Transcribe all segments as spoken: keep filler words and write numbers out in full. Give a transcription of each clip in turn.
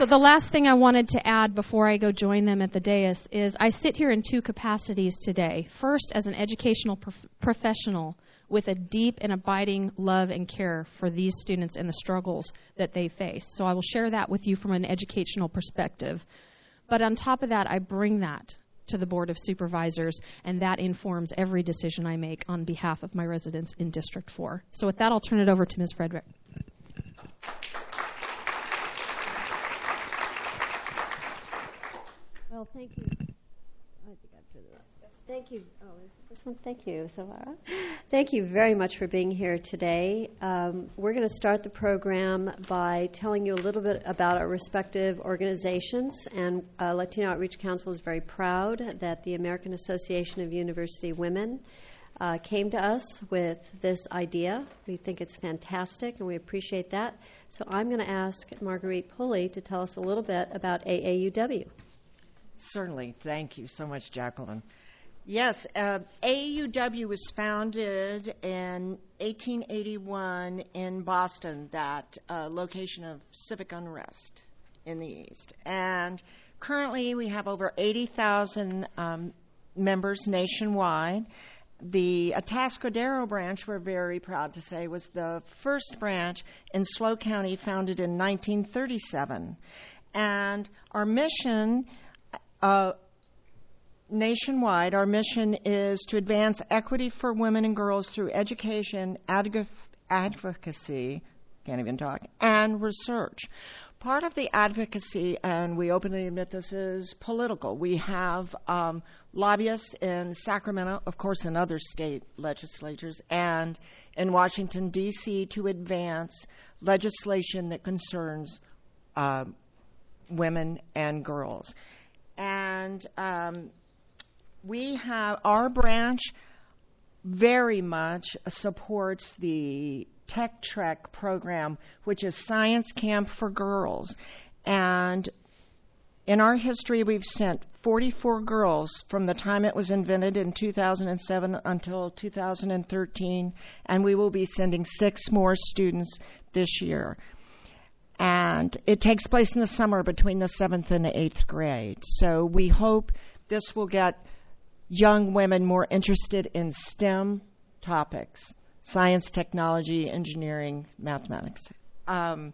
So the last thing I wanted to add before I go join them at the dais is I sit here in two capacities today. First, as an educational prof- professional with a deep and abiding love and care for these students and the struggles that they face. So I will share that with you from an educational perspective. But on top of that, I bring that to the Board of Supervisors, and that informs every decision I make on behalf of my residents in District four. So with that, I'll turn it over to Miz Frederick. Well, thank you. I think I've done this. Thank you. Oh, is it this one? Thank you, Silvara. Thank you very much for being here today. Um, we're going to start the program by telling you a little bit about our respective organizations. And uh, Latino Outreach Council is very proud that the American Association of University Women uh, came to us with this idea. We think it's fantastic, and we appreciate that. So I'm going to ask Marguerite Pulley to tell us a little bit about A A U W. Certainly. Thank you so much, Jacqueline. Yes, uh, A A U W was founded in eighteen eighty-one in Boston, that uh, location of civic unrest in the East. And currently we have over eighty thousand um, members nationwide. The Atascadero branch, we're very proud to say, was the first branch in SLO County, founded in nineteen thirty-seven. And our mission Uh, nationwide, our mission is to advance equity for women and girls through education, adv- advocacy, can't even talk, and research. Part of the advocacy, and we openly admit this, is political. We have um, lobbyists in Sacramento, of course, in other state legislatures, and in Washington, D C to advance legislation that concerns uh, women and girls. And um, we have, our branch very much supports the Tech Trek program, which is Science Camp for Girls. And in our history, we've sent forty-four girls from the time it was invented in two thousand seven until two thousand thirteen, and we will be sending six more students this year. And it takes place in the summer between the seventh and the eighth grade. So we hope this will get young women more interested in STEM topics, science, technology, engineering, mathematics. Um,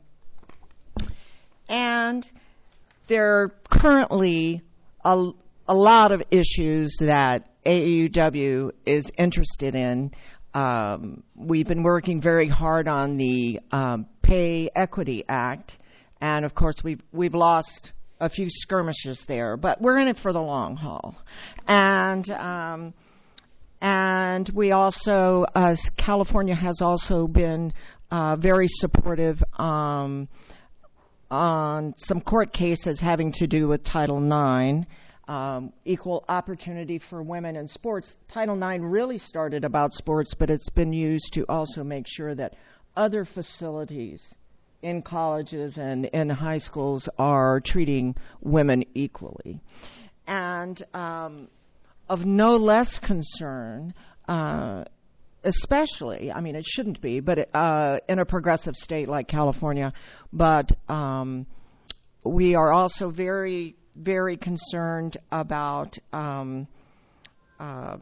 and there are currently a, a lot of issues that A A U W is interested in. Um, we've been working very hard on the um, Pay Equity Act, and of course we've we've lost a few skirmishes there, but we're in it for the long haul. And um, and we also, uh, California has also been uh, very supportive um, on some court cases having to do with Title nine. Um, equal opportunity for women in sports. Title nine really started about sports, but it's been used to also make sure that other facilities in colleges and in high schools are treating women equally. And um, of no less concern, uh, especially, I mean, it shouldn't be, but uh, in a progressive state like California, but um, we are also very very concerned about um, uh,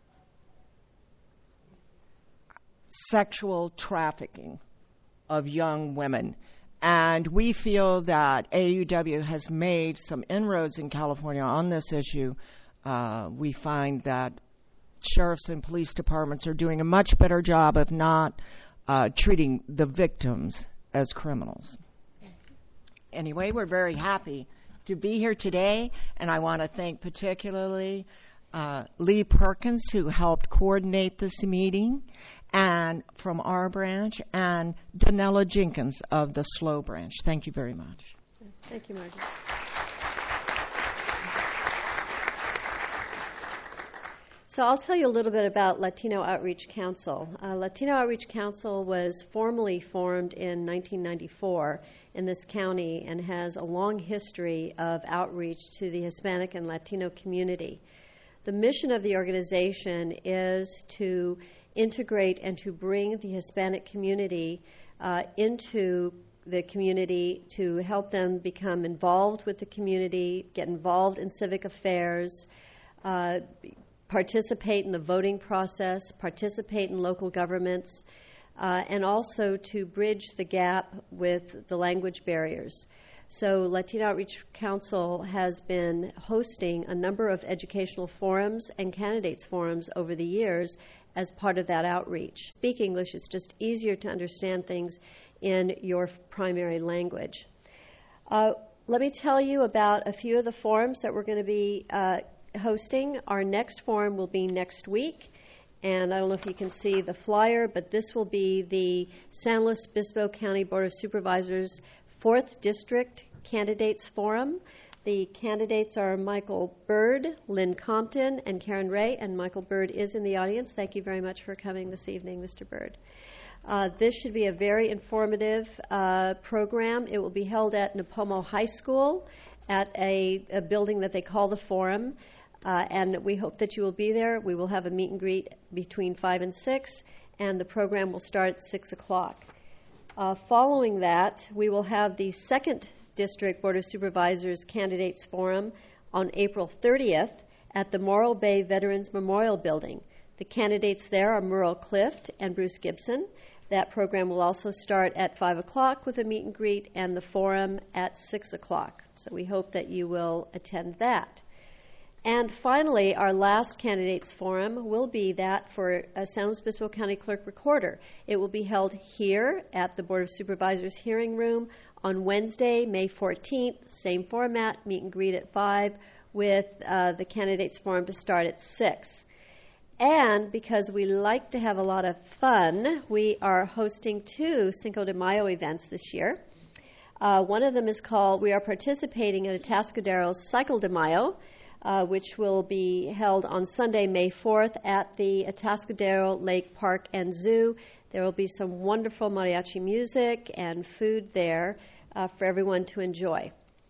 sexual trafficking of young women. And we feel that A A U W has made some inroads in California on this issue. Uh, we find that sheriffs and police departments are doing a much better job of not uh, treating the victims as criminals. Anyway, we're very happy to be here today, and I want to thank particularly uh, Lee Perkins, who helped coordinate this meeting, and from our branch, and Danella Jenkins of the SLO branch. Thank you very much. Thank you, Margaret. So I'll tell you a little bit about Latino Outreach Council. Uh, Latino Outreach Council was formally formed in nineteen ninety-four in this county and has a long history of outreach to the Hispanic and Latino community. The mission of the organization is to integrate and to bring the Hispanic community uh, into the community, to help them become involved with the community, get involved in civic affairs, uh, participate in the voting process, participate in local governments, uh, and also to bridge the gap with the language barriers. So Latino Outreach Council has been hosting a number of educational forums and candidates forums over the years as part of that outreach. Speak English is just easier to understand things in your primary language. Uh, let me tell you about a few of the forums that we're going to be uh, hosting. Our next forum will be next week, and I don't know if you can see the flyer, but this will be the San Luis Obispo County Board of Supervisors fourth District Candidates Forum. The candidates are Michael Bird, Lynn Compton, and Karen Ray, and Michael Bird is in the audience. Thank you very much for coming this evening, Mister Bird. Uh, this should be a very informative uh, program. It will be held at Nipomo High School at a, a building that they call the Forum, uh, and we hope that you will be there. We will have a meet and greet between five and six, and the program will start at six o'clock. Uh, following that, we will have the second District Board of Supervisors Candidates Forum on April thirtieth at the Morro Bay Veterans Memorial Building. The candidates there are Merle Clift and Bruce Gibson. That program will also start at five o'clock with a meet and greet, and the forum at six o'clock. So we hope that you will attend that. And finally, our last candidates forum will be that for a San Luis Obispo County Clerk Recorder. It will be held here at the Board of Supervisors hearing room on Wednesday, May fourteenth, same format, meet and greet at five, with uh, the candidates forum to start at six. And because we like to have a lot of fun, we are hosting two Cinco de Mayo events this year. Uh, one of them is called, we are participating in Atascadero's Cycle de Mayo, Uh, which will be held on Sunday, May fourth at the Atascadero Lake Park and Zoo. There will be some wonderful mariachi music and food there uh, for everyone to enjoy.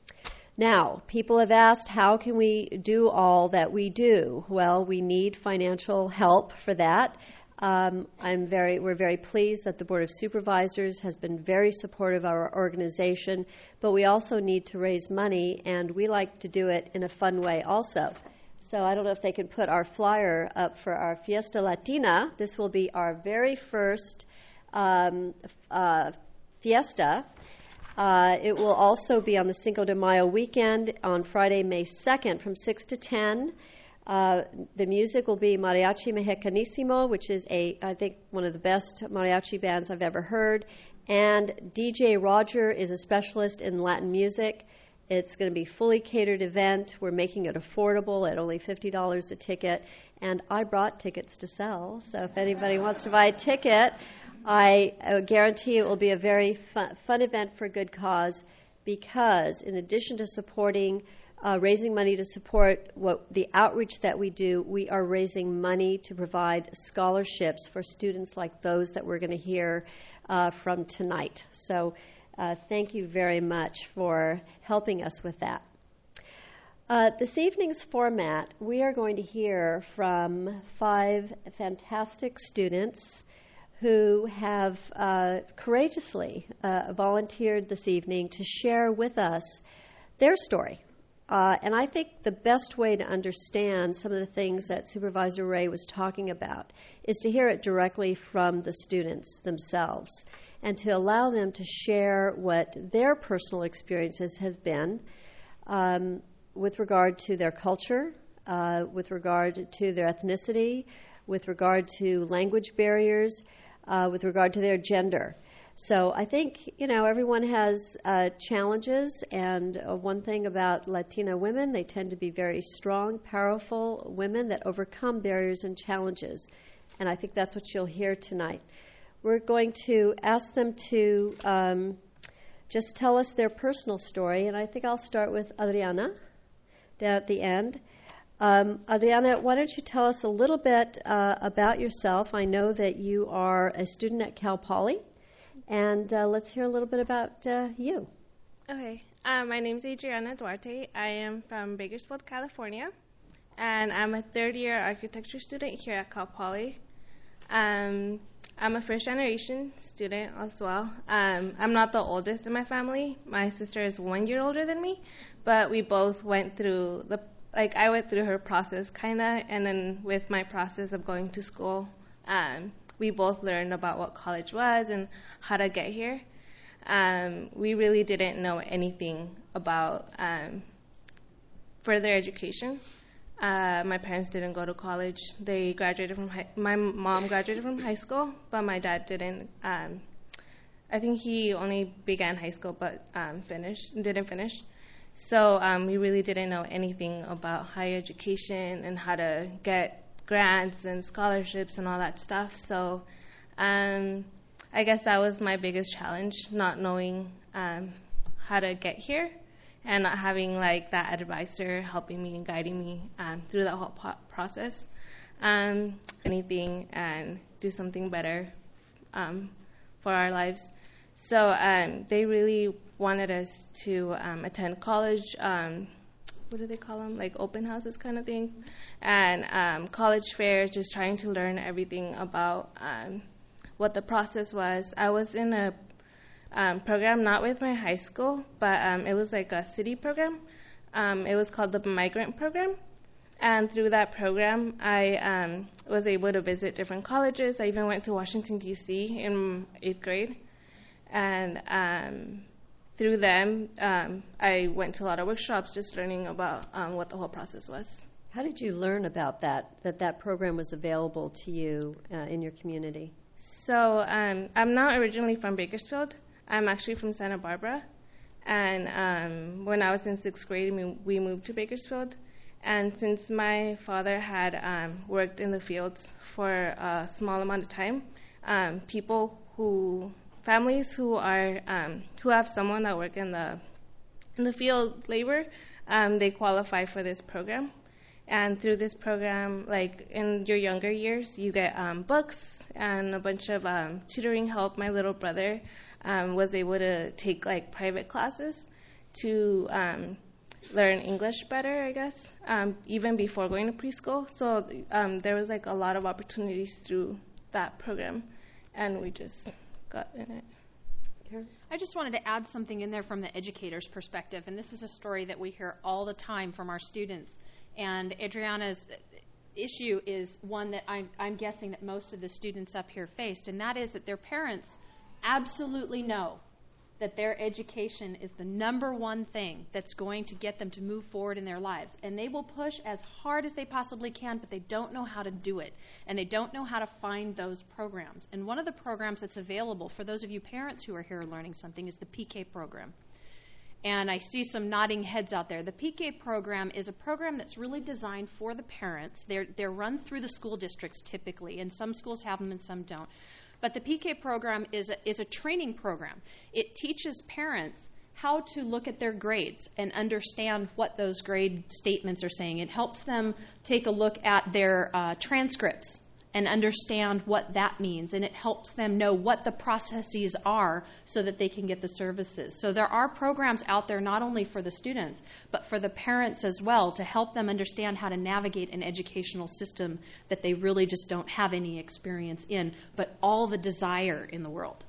Now, people have asked, how can we do all that we do? Well, we need financial help for that. Um, I'm very, we're very pleased that the Board of Supervisors has been very supportive of our organization, but we also need to raise money, and we like to do it in a fun way also. So I don't know if they can put our flyer up for our Fiesta Latina. This will be our very first um, uh, fiesta. Uh, it will also be on the Cinco de Mayo weekend on Friday, May second from six to ten. Uh, the music will be Mariachi Mexicanissimo, which is, a, I think, one of the best mariachi bands I've ever heard. And D J Roger is a specialist in Latin music. It's going to be a fully catered event. We're making it affordable at only fifty dollars a ticket. And I brought tickets to sell, so if anybody wants to buy a ticket, I uh, guarantee it will be a very fun, fun event for a good cause, because in addition to supporting Uh, raising money to support what the outreach that we do, we are raising money to provide scholarships for students like those that we're going to hear uh, from tonight. So uh, thank you very much for helping us with that. Uh, this evening's format, we are going to hear from five fantastic students who have uh, courageously uh, volunteered this evening to share with us their story. Uh, and I think the best way to understand some of the things that Supervisor Ray was talking about is to hear it directly from the students themselves and to allow them to share what their personal experiences have been um, with regard to their culture, uh, with regard to their ethnicity, with regard to language barriers, uh, with regard to their gender. So I think, you know, everyone has uh, challenges, and uh, one thing about Latina women, they tend to be very strong, powerful women that overcome barriers and challenges. And I think that's what you'll hear tonight. We're going to ask them to um, just tell us their personal story, and I think I'll start with Adriana down at the end. Um, Adriana, why don't you tell us a little bit uh, about yourself? I know that you are a student at Cal Poly. And uh, let's hear a little bit about uh, you. Okay. Um, my name is Adriana Duarte. I am from Bakersfield, California, and I'm a third-year architecture student here at Cal Poly. Um, I'm a first generation student as well. Um, I'm not the oldest in my family. My sister is one year older than me, but we both went through the, like I went through her process kind of, and then with my process of going to school, um, we both learned about what college was and how to get here. Um, we really didn't know anything about um, further education. Uh, my parents didn't go to college. They graduated from high, my mom graduated from high school, but my dad didn't. Um, I think he only began high school, but um, finished didn't finish. So um, we really didn't know anything about higher education and how to get grants and scholarships and all that stuff. So um, I guess that was my biggest challenge, not knowing um, how to get here. And not having like that advisor helping me and guiding me um, through that whole po- process, um, anything and do something better um, for our lives. So um, they really wanted us to um, attend college. Um, what do they call them? Like open houses kind of thing, and um, college fairs. Just trying to learn everything about um, what the process was. I was in a Um, program, not with my high school, but um, it was like a city program. Um, it was called the Migrant Program. And through that program, I um, was able to visit different colleges. I even went to Washington, D C in eighth grade. And um, through them, um, I went to a lot of workshops just learning about um, what the whole process was. How did you learn about that, that that program was available to you uh, in your community? So um, I'm not originally from Bakersfield. I'm actually from Santa Barbara, and um, when I was in sixth grade, we, we moved to Bakersfield. And since my father had um, worked in the fields for a small amount of time, um, people who, families who are um, who have someone that work in the in the field labor, um, they qualify for this program. And through this program, like in your younger years, you get um, books and a bunch of um, tutoring help. My little brother Um, was able to take like private classes to um, learn English better, I guess, um, even before going to preschool. So um, there was like a lot of opportunities through that program, and we just got in it. I just wanted to add something in there from the educator's perspective, and this is a story that we hear all the time from our students. And Adriana's issue is one that I'm, I'm guessing that most of the students up here faced, and that is that their parents absolutely know that their education is the number one thing that's going to get them to move forward in their lives. And they will push as hard as they possibly can, but they don't know how to do it. And they don't know how to find those programs. And one of the programs that's available for those of you parents who are here learning something is the P K program. And I see some nodding heads out there. The P K program is a program that's really designed for the parents. They're, they're run through the school districts typically, and some schools have them and some don't. But the P K program is a, is a training program. It teaches parents how to look at their grades and understand what those grade statements are saying. It helps them take a look at their uh, transcripts and understand what that means. And it helps them know what the processes are so that they can get the services. So there are programs out there not only for the students, but for the parents as well, to help them understand how to navigate an educational system that they really just don't have any experience in, but all the desire in the world.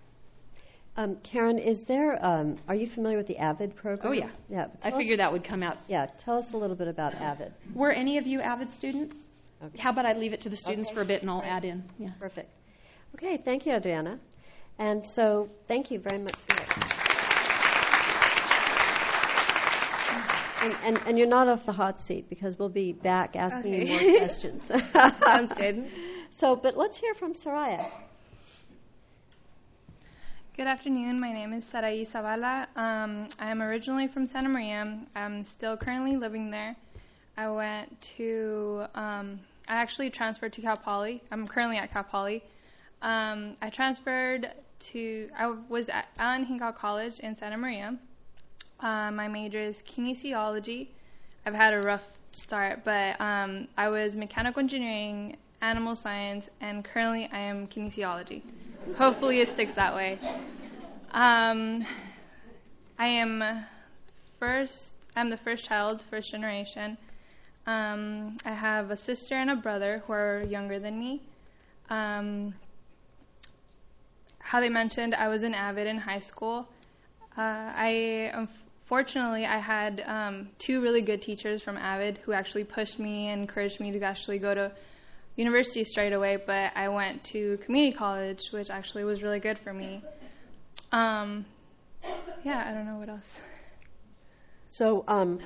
Um, Karen, is there, um, are you familiar with the AVID program? Oh, yeah. Yeah. I figured us, that would come out. Yeah, tell us a little bit about AVID. Were any of you AVID students? Okay. How about I leave it to the students Okay. for a bit and I'll Great. add in. Yeah. Perfect. Okay, thank you, Adriana. And so, thank you very much. And, and, and you're not off the hot seat because we'll be back asking Okay. you more questions. Sounds good. So, but let's hear from Soraya. Good afternoon. My name is Sarai Zavala. Um, I am originally from Santa Maria. I'm still currently living there. I went to, um, I actually transferred to Cal Poly. I'm currently at Cal Poly. Um, I transferred to, I was at Allen Hinkle College in Santa Maria. Uh, my major is kinesiology. I've had a rough start, but um, I was mechanical engineering, animal science, and currently I am kinesiology. Hopefully it sticks that way. Um, I am first, I'm the first child, first generation. Um, I have a sister and a brother who are younger than me. Um, how they mentioned, I was an AVID in high school. Uh, I unfortunately I had um, two really good teachers from AVID who actually pushed me and encouraged me to actually go to university straight away. But I went to community college, which actually was really good for me. Um, yeah, I don't know what else. So um,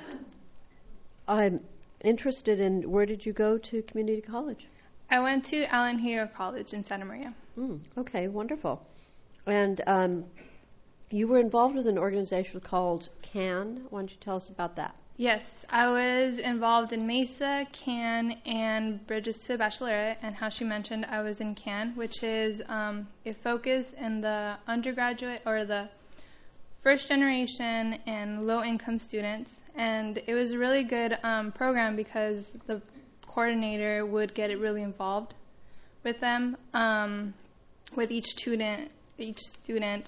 I'm interested in, where did you go to community college? I went to Allen Hero College in Santa Maria. Mm, okay, wonderful. And um, you were involved with an organization called CAN. Why don't you tell us about that? Yes, I was involved in MESA, CAN, and Bridges to Baccalaureate, and how she mentioned I was in CAN, which is um, a focus in the undergraduate or the first generation and low-income students. And it was a really good um, program because the coordinator would get it really involved with them, um, with each student. Each student,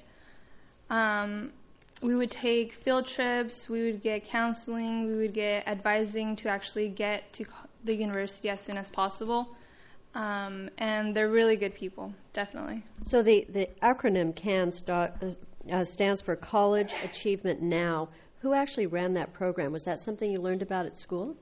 um, we would take field trips. We would get counseling. We would get advising to actually get to the university as soon as possible. Um, and they're really good people, definitely. So the, the acronym CAN start, uh, stands for College Achievement Now. Who actually ran that program? Was that something you learned about at school?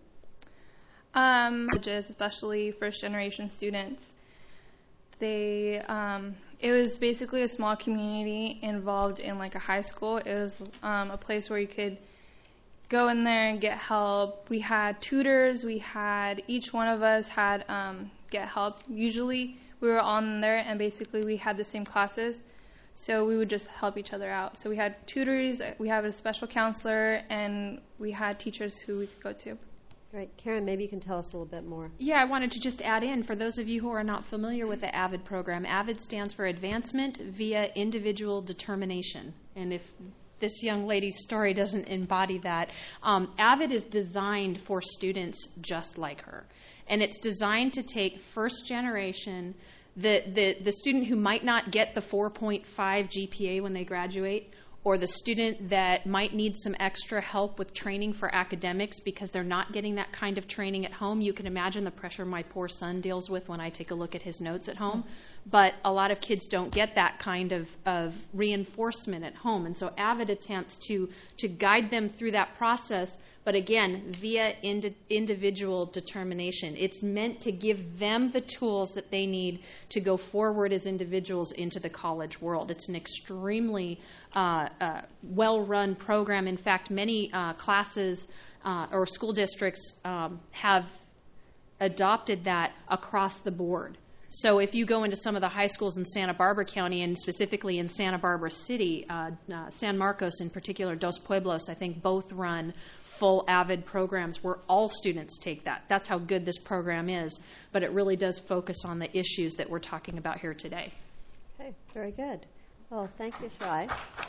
Um, especially first-generation students. They, um, it was basically a small community involved in like a high school. It was um, a place where you could go in there and get help. We had tutors. We had, each one of us had um, get help. Usually we were all in there and basically we had the same classes. So we would just help each other out. So we had tutors, we had a special counselor, and we had teachers who we could go to. Right. Karen, maybe you can tell us a little bit more. Yeah, I wanted to just add in, for those of you who are not familiar with the AVID program, AVID stands for Advancement via Individual Determination. And if this young lady's story doesn't embody that, um, AVID is designed for students just like her. And it's designed to take first generation, the, the, the student who might not get the four point five G P A when they graduate, or the student that might need some extra help with training for academics because they're not getting that kind of training at home. You can imagine the pressure my poor son deals with when I take a look at his notes at home. Mm-hmm. But a lot of kids don't get that kind of, of reinforcement at home. And so AVID attempts to, to guide them through that process, but again, via indi- individual determination. It's meant to give them the tools that they need to go forward as individuals into the college world. It's an extremely uh, uh, well-run program. In fact, many uh, classes uh, or school districts um, have adopted that across the board. So if you go into some of the high schools in Santa Barbara County, and specifically in Santa Barbara City, uh, uh, San Marcos in particular, Dos Pueblos, I think both run full AVID programs where all students take that. That's how good this program is, but it really does focus on the issues that we're talking about here today. Okay, very good. Well, thank you, Sarai.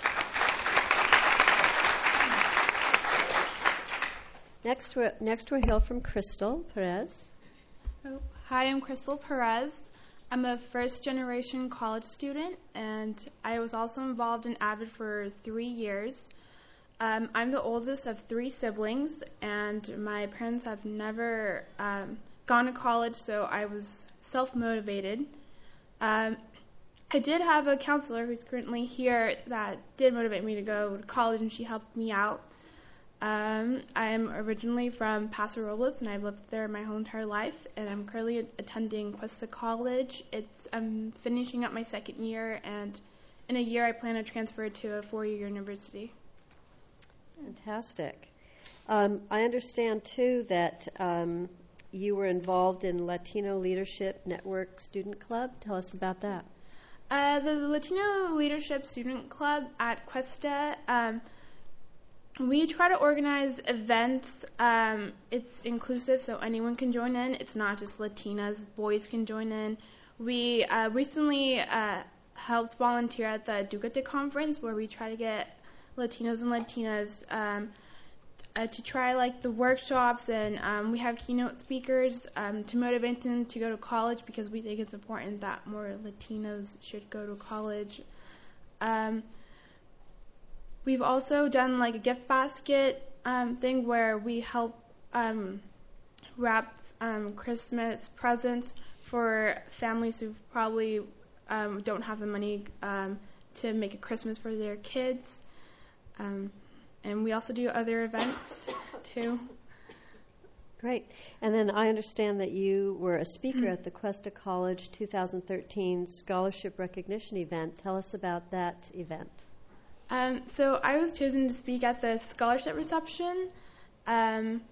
Next, we're, next we'll hear from Crystal Perez. Oh, hi, I'm Crystal Perez. I'm a first-generation college student, and I was also involved in AVID for three years. Um, I'm the oldest of three siblings, and my parents have never um, gone to college, so I was self-motivated. Um, I did have a counselor who's currently here that did motivate me to go to college, and she helped me out. Um, I'm originally from Paso Robles, and I've lived there my whole entire life, and I'm currently attending Cuesta College. It's I'm finishing up my second year, and in a year I plan to transfer to a four-year university. Fantastic. Um, I understand, too, that um, you were involved in Latino Leadership Network Student Club. Tell us about that. Uh, the Latino Leadership Student Club at Cuesta, um, we try to organize events. Um, it's inclusive, so anyone can join in. It's not just Latinas. Boys can join in. We uh, recently uh, helped volunteer at the Ducate Conference, where we try to get Latinos and Latinas um, uh, to try like the workshops, and um, we have keynote speakers um, to motivate them to go to college, because we think it's important that more Latinos should go to college. Um, we've also done like a gift basket um, thing where we help um, wrap um, Christmas presents for families who've probably um, don't have the money um, to make a Christmas for their kids. Um, and we also do other events, too. Great. And then I understand that you were a speaker at the Cuesta College two thousand thirteen Scholarship Recognition event. Tell us about that event. Um, so I was chosen to speak at the scholarship reception. Um,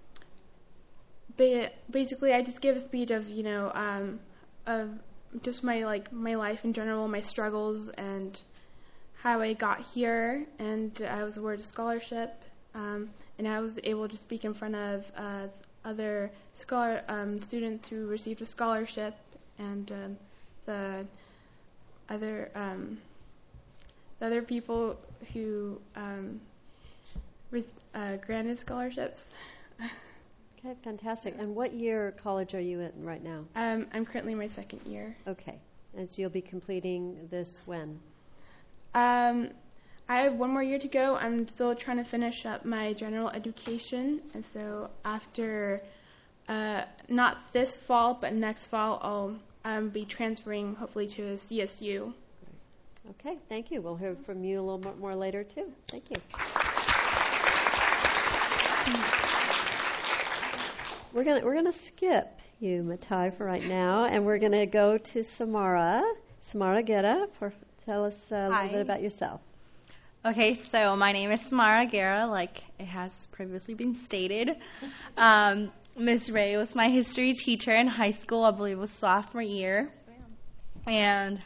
ba- basically, I just gave a speech of, you know, um, of just my like my life in general, my struggles, and how I got here. And I was awarded a scholarship, um, and I was able to speak in front of uh, other scholar um, students who received a scholarship, and um, the other. Um, The other people who um, re- uh, granted scholarships. Okay, fantastic. And what year college are you in right now? Um, I'm currently in my second year. Okay. And so you'll be completing this when? Um, I have one more year to go. I'm still trying to finish up my general education. And so after, uh, not this fall, but next fall, I'll um, be transferring hopefully to C S U. Okay, thank you. We'll hear from you a little bit more later, too. Thank you. We're going we're gonna skip you, Matai, for right now, and we're going to go to Samara. Samara Guerra, for, tell us a little Hi. bit about yourself. Okay, so my name is Samara Guerra, like it has previously been stated. Um, Miz Ray was my history teacher in high school, I believe it was sophomore year. And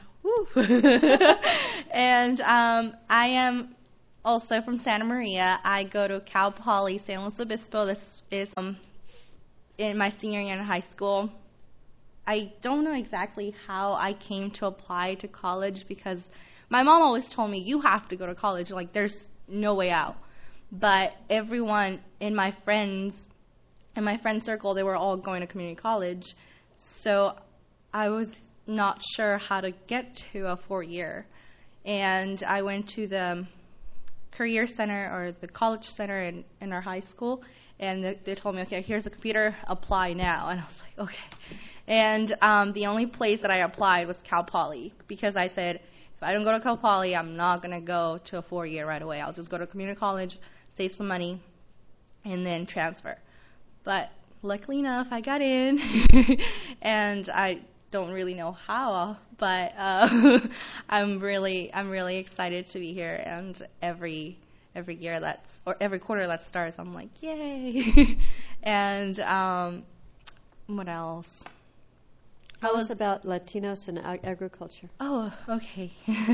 and um, I am also from Santa Maria. I go to Cal Poly San Luis Obispo. This is um, in my senior year in high school. I don't know exactly how I came to apply to college because my mom always told me, you have to go to college. Like, there's no way out. But everyone in my friends, in my friend circle, they were all going to community college. So I was not sure how to get to a four-year. And I went to the career center or the college center in, in our high school, and they, they told me, okay, here's a computer, apply now. And I was like, okay. And um, the only place that I applied was Cal Poly because I said, if I don't go to Cal Poly, I'm not going to go to a four-year right away. I'll just go to community college, save some money, and then transfer. But luckily enough, I got in, and I don't really know how, but uh, I'm really I'm really excited to be here. And every every year that's or every quarter that starts, I'm like, yay! And um, what else? Tell us about Latinos and ag- agriculture. Oh, okay.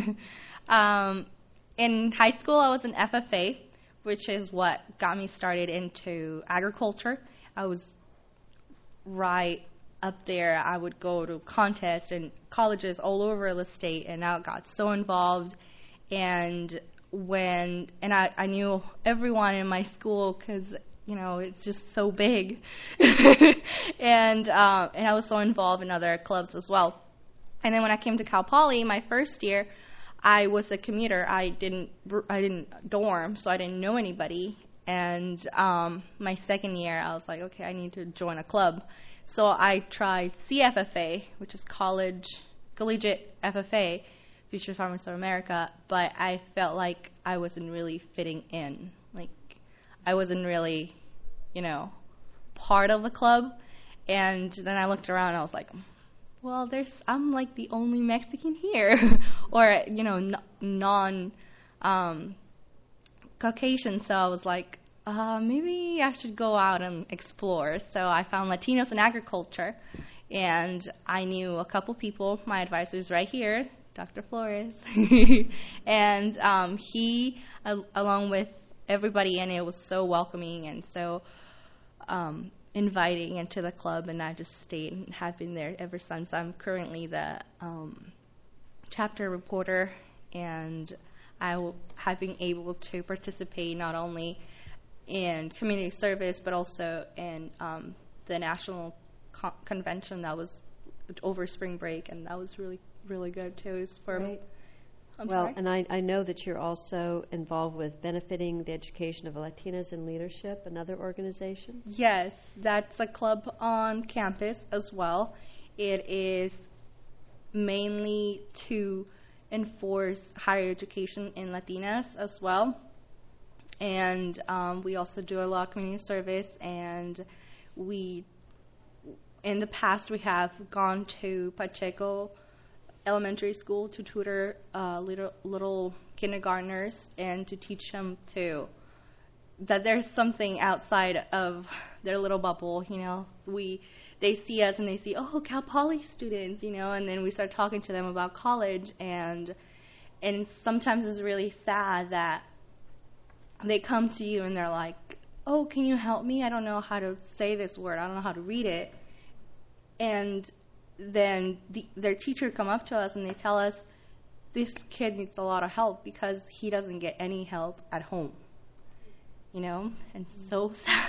um, in high school, I was an F F A, which is what got me started into agriculture. I was right up there. I would go to contests and colleges all over the state, and I got so involved. And when and I, I knew everyone in my school because, you know, it's just so big. and um, and I was so involved in other clubs as well. And then when I came to Cal Poly, my first year, I was a commuter. I didn't I didn't dorm, so I didn't know anybody. And um, my second year, I was like, okay, I need to join a club. So I tried C F F A, which is College Collegiate F F A, Future Farmers of America, but I felt like I wasn't really fitting in. Like, I wasn't really, you know, part of the club. And then I looked around and I was like, well, there's I'm like the only Mexican here, or, you know, n- non um, Caucasian. So I was like, uh, maybe I should go out and explore. So I found Latinos in agriculture, and I knew a couple people. My advisor is right here, Doctor Flores, and um, he, al- along with everybody in it, was so welcoming and so um, inviting into the club, and I just stayed and have been there ever since. I'm currently the um, chapter reporter, and I w- have been able to participate not only in community service but also in um, the national co- convention that was over spring break, and that was really, really good too. It was for Right. I'm well, sorry? and I, I know that you're also involved with benefiting the education of Latinas in Leadership, another organization. Yes, that's a club on campus as well. It is mainly to enforce higher education in Latinas as well. And um, we also do a lot of community service, and we, in the past, we have gone to Pacheco Elementary School to tutor uh, little little kindergartners and to teach them to that there's something outside of their little bubble. You know, we they see us and they see, oh, Cal Poly students, you know, and then we start talking to them about college, and and sometimes it's really sad that they come to you and they're like, oh, can you help me? I don't know how to say this word. I don't know how to read it. And then the, their teacher come up to us and they tell us, this kid needs a lot of help because he doesn't get any help at home. You know? And it's so sad.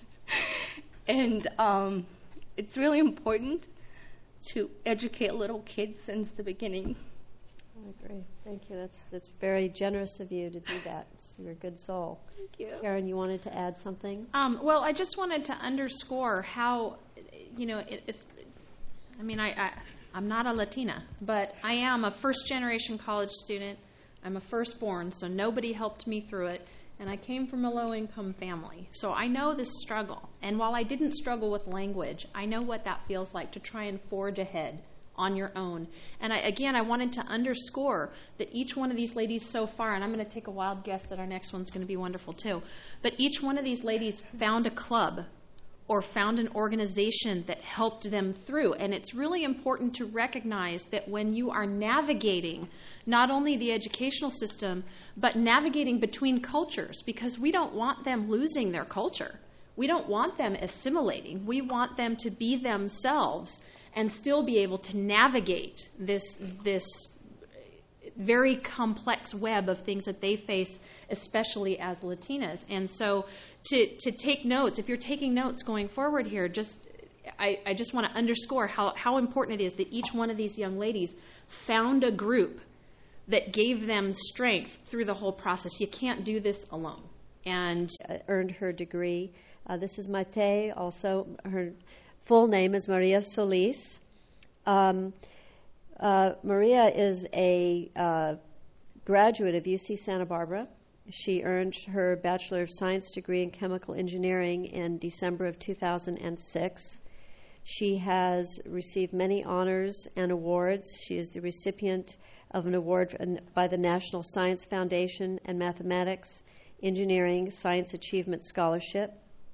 And um, it's really important to educate little kids since the beginning. I agree. Thank you. That's that's very generous of you to do that. You're a good soul. Thank you. Karen, you wanted to add something? Um, well, I just wanted to underscore how, you know, it, it's, I mean, I, I, I'm not a Latina, but I am a first-generation college student. I'm a firstborn, so nobody helped me through it. And I came from a low-income family. So I know this struggle. And while I didn't struggle with language, I know what that feels like to try and forge ahead on your own. And I, again, I wanted to underscore that each one of these ladies so far, and I'm going to take a wild guess that our next one's going to be wonderful too, but each one of these ladies found a club or found an organization that helped them through. And it's really important to recognize that when you are navigating not only the educational system, but navigating between cultures, because we don't want them losing their culture. We don't want them assimilating. We want them to be themselves and still be able to navigate this this very complex web of things that they face, especially as Latinas. And so to to take notes, if you're taking notes going forward here, just I, I just want to underscore how, how important it is that each one of these young ladies found a group that gave them strength through the whole process. You can't do this alone. And earned her degree. Uh, this is Mate, also her full name is Maria Solis. Um, uh, Maria is a uh, graduate of U C Santa Barbara. She earned her Bachelor of Science degree in Chemical Engineering in December of two thousand six. She has received many honors and awards. She is the recipient of an award by the National Science Foundation and Mathematics, Engineering, Science Achievement Scholarship.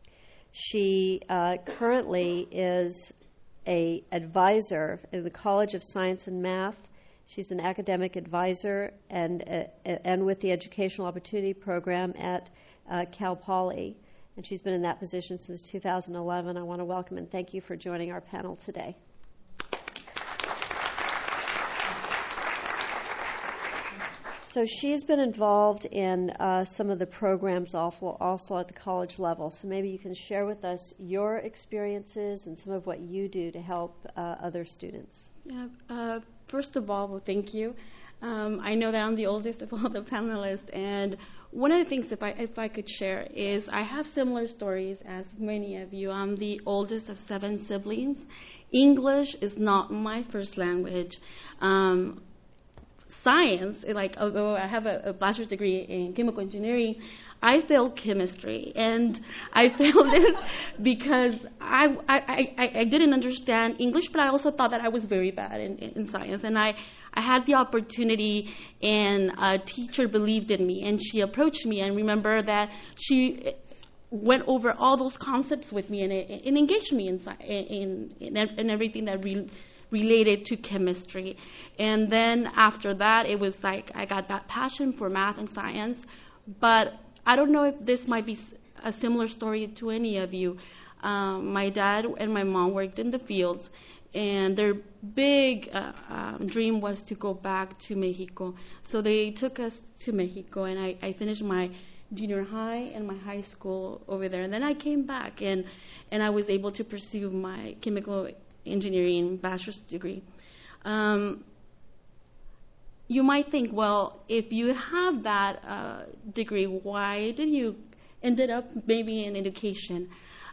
She uh, currently is a advisor in the College of Science and Math. She's an academic advisor and uh, and with the Educational Opportunity Program at uh, Cal Poly. And she's been in that position since two thousand eleven. I want to welcome and thank you for joining our panel today. So she's been involved in uh, some of the programs also, also at the college level. So maybe you can share with us your experiences and some of what you do to help uh, other students. Yeah. Uh, first of all, well, thank you. Um, I know that I'm the oldest of all the panelists, and one of the things, if I if I could share, is I have similar stories as many of you. I'm the oldest of seven siblings. English is not my first language. Um, Science, like although I have a, a bachelor's degree in chemical engineering, I failed chemistry, and I failed it because I, I, I, I didn't understand English, but I also thought that I was very bad in, in science, and I, I had the opportunity, and a teacher believed in me, and she approached me, and remember that she went over all those concepts with me and, and engaged me in, in, in, in everything that re, related to chemistry. And then after that, it was like I got that passion for math and science. But I don't know if this might be a similar story to any of you. Um, my dad and my mom worked in the fields, and their big uh, um, dream was to go back to Mexico. So they took us to Mexico, and I, I finished my junior high and my high school over there. And then I came back, and, and I was able to pursue my chemical engineering bachelor's degree. Um, you might think, well, if you have that uh, degree, why did you ended up maybe in education?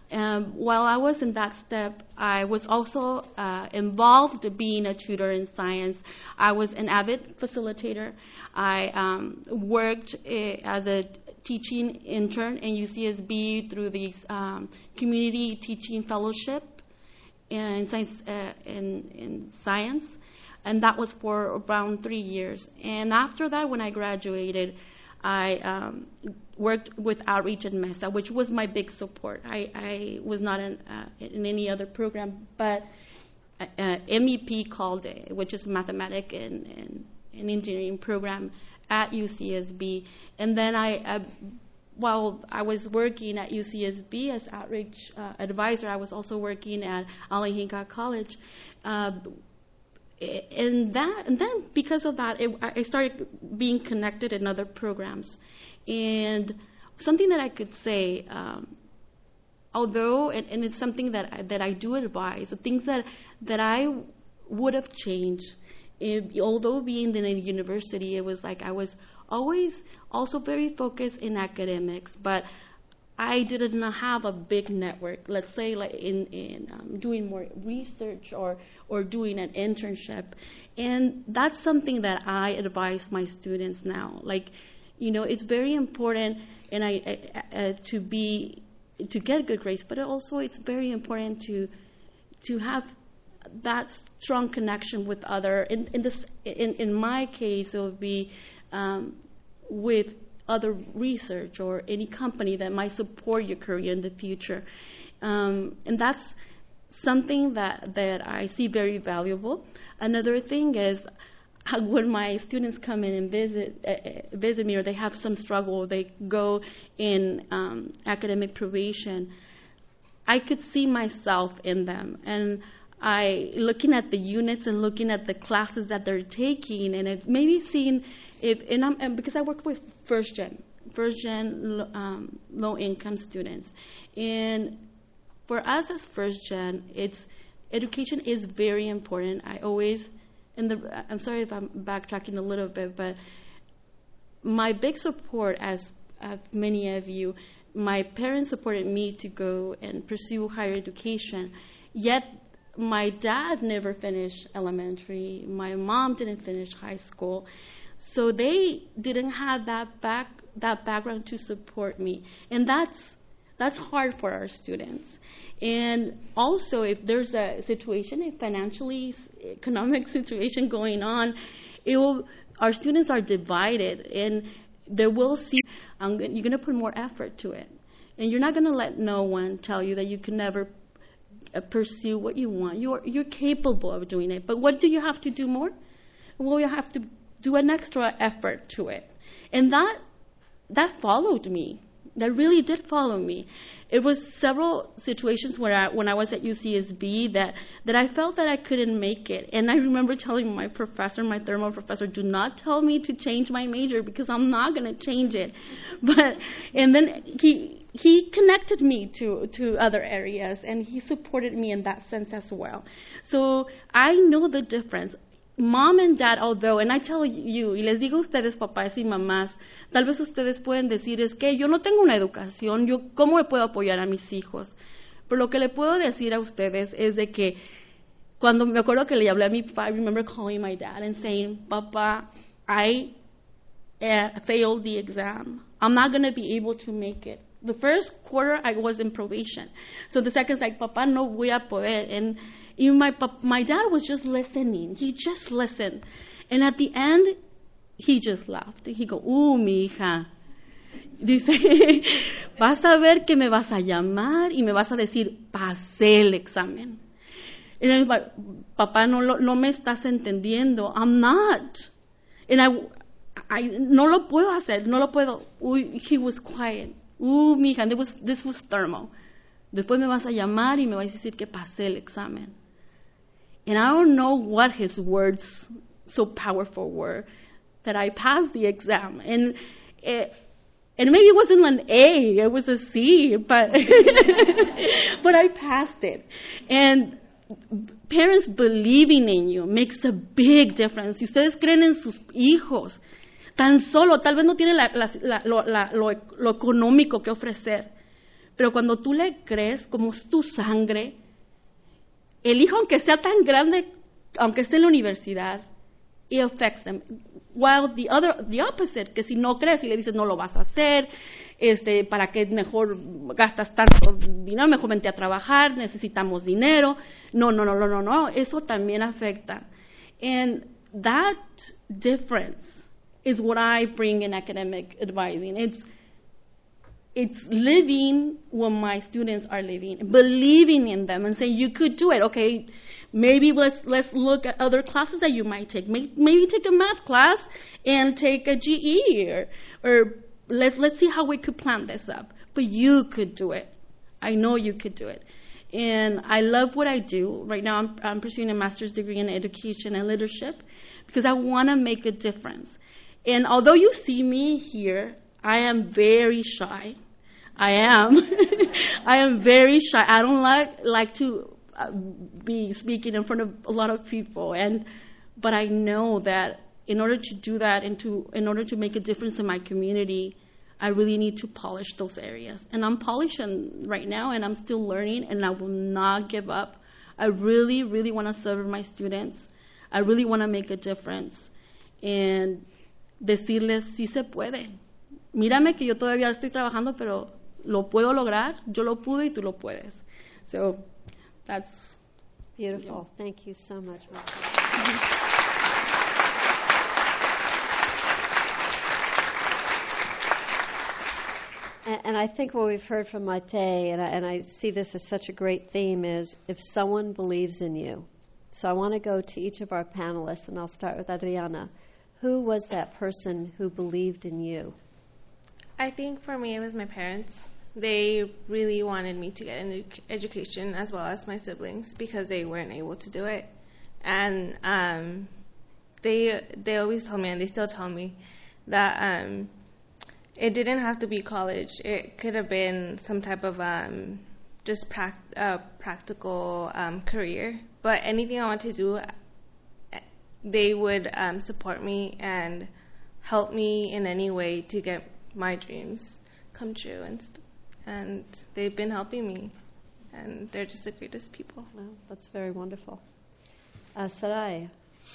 Um, while I was in that step, I was also uh, involved being a tutor in science. I was an avid facilitator. I um, worked uh, as a teaching intern in U C S B through the um, community teaching fellowship in science, uh, in, in science, and that was for around three years. And after that, when I graduated, I um, worked with Outreach and MESA, which was my big support. I, I was not in, uh, in any other program, but uh, M E P called it, which is Mathematics and, and, and Engineering program at U C S B. And then I, uh, while I was working at U C S B as outreach uh, advisor, I was also working at Allen Hinckett College. Uh, and that, and then because of that, it, I started being connected in other programs. And something that I could say, um, although, and, and it's something that I, that I do advise, the things that that I would have changed, if, although being in a university, it was like I was always also very focused in academics, but I didn't have a big network, let's say like in, in um, doing more research or, or doing an internship. And that's something that I advise my students now. Like, you know, it's very important and I, I, uh, to be, to get good grades, but also it's very important to to have that strong connection with other, in, in, this, in, in my case, it would be um, with other research or any company that might support your career in the future. Um, and that's something that, that I see very valuable. Another thing is when my students come in and visit uh, visit me or they have some struggle, they go in um, academic probation, I could see myself in them. And I, looking at the units and looking at the classes that they're taking, and it maybe seeing if, and I'm, and because I work with first gen, first gen um, low income students, and for us as first gen, it's education is very important. I always, and the, I'm sorry if I'm backtracking a little bit, but my big support, as, as many of you, my parents supported me to go and pursue higher education, yet my dad never finished elementary. My mom didn't finish high school. So they didn't have that back that background to support me. And that's that's hard for our students. And also if there's a situation, a financially economic situation going on, it will our students are divided and they will see I'm, you're going to put more effort to it. And you're not going to let no one tell you that you can never pursue what you want. You're you're capable of doing it. But what do you have to do more? Well, you have to do an extra effort to it. And that that followed me. That really did follow me. It was several situations where I, when I was at U C S B that, that I felt that I couldn't make it. And I remember telling my professor, my thermal professor, do not tell me to change my major because I'm not going to change it. But and then he he connected me to, to other areas and he supported me in that sense as well. So I know the difference. Mom and dad, although, and I tell you, y les digo a ustedes, papás y mamás, tal vez ustedes pueden decir, es que yo no tengo una educación, yo cómo le puedo apoyar a mis hijos. Pero lo que le puedo decir a ustedes es de que cuando me acuerdo que le hablé a mi papá, I remember calling my dad and saying, Papa, I uh, failed the exam. I'm not going to be able to make it. The first quarter, I was in probation. So the second's like, Papa, no voy a poder. And even my, my dad was just listening. He just listened. And at the end, he just laughed. He go, uh, mi hija. Dice, vas a ver que me vas a llamar y me vas a decir, pasé el examen. And I was like, Papá, no, no me estás entendiendo. I'm not. And I, I, no lo puedo hacer, no lo puedo. Uy, he was quiet. Uh, mi hija, this was, this was thermal. Después me vas a llamar y me vas a decir que pasé el examen. And I don't know what his words so powerful were that I passed the exam. And it, and maybe it wasn't an A, it was a C, but but I passed it. And parents believing in you makes a big difference. Si ustedes creen en sus hijos, tan solo, tal vez no tienen la, la, la, lo, la, lo, lo económico que ofrecer, Pero cuando tú le crees, como es tu sangre, el hijo, aunque sea tan grande, aunque esté en la universidad, it affects them. While the other, the opposite, que si no crees y le dices no lo vas a hacer, este, para qué mejor gastas tanto dinero, mejor vente a trabajar, necesitamos dinero. No, no, no, no, no, no. Eso también afecta. And that difference is what I bring in academic advising. It's It's living what my students are living, believing in them and saying you could do it. Okay, maybe let's let's look at other classes that you might take. Maybe, maybe take a math class and take a G E, or, or let's let's see how we could plan this up. But you could do it. I know you could do it. And I love what I do. Right now I'm, I'm pursuing a master's degree in education and leadership because I want to make a difference. And although you see me here, I am very shy. I am. I am very shy. I don't like like to uh, be speaking in front of a lot of people, and but I know that in order to do that and to in order to make a difference in my community, I really need to polish those areas. And I'm polishing right now, and I'm still learning, and I will not give up. I really, really want to serve my students. I really want to make a difference, and decirles si se puede. Mírame que yo todavía estoy trabajando, pero lo puedo lograr. Yo lo pude y tú lo puedes. So that's beautiful. Yeah. Thank you so much, Marta. and, and I think what we've heard from Mate, and I, and I see this as such a great theme, is if someone believes in you. So I want to go to each of our panelists, and I'll start with Adriana. Who was that person who believed in you? I think for me it was my parents. They really wanted me to get an ed- education as well as my siblings because they weren't able to do it. And um, they they always told me, and they still tell me, that um, it didn't have to be college. It could have been some type of um, just pract- uh, practical um, career. But anything I want to do, they would um, support me and help me in any way to get my dreams come true, and st- and they've been helping me, and they're just the greatest people. Well, that's very wonderful. Uh, Sarai.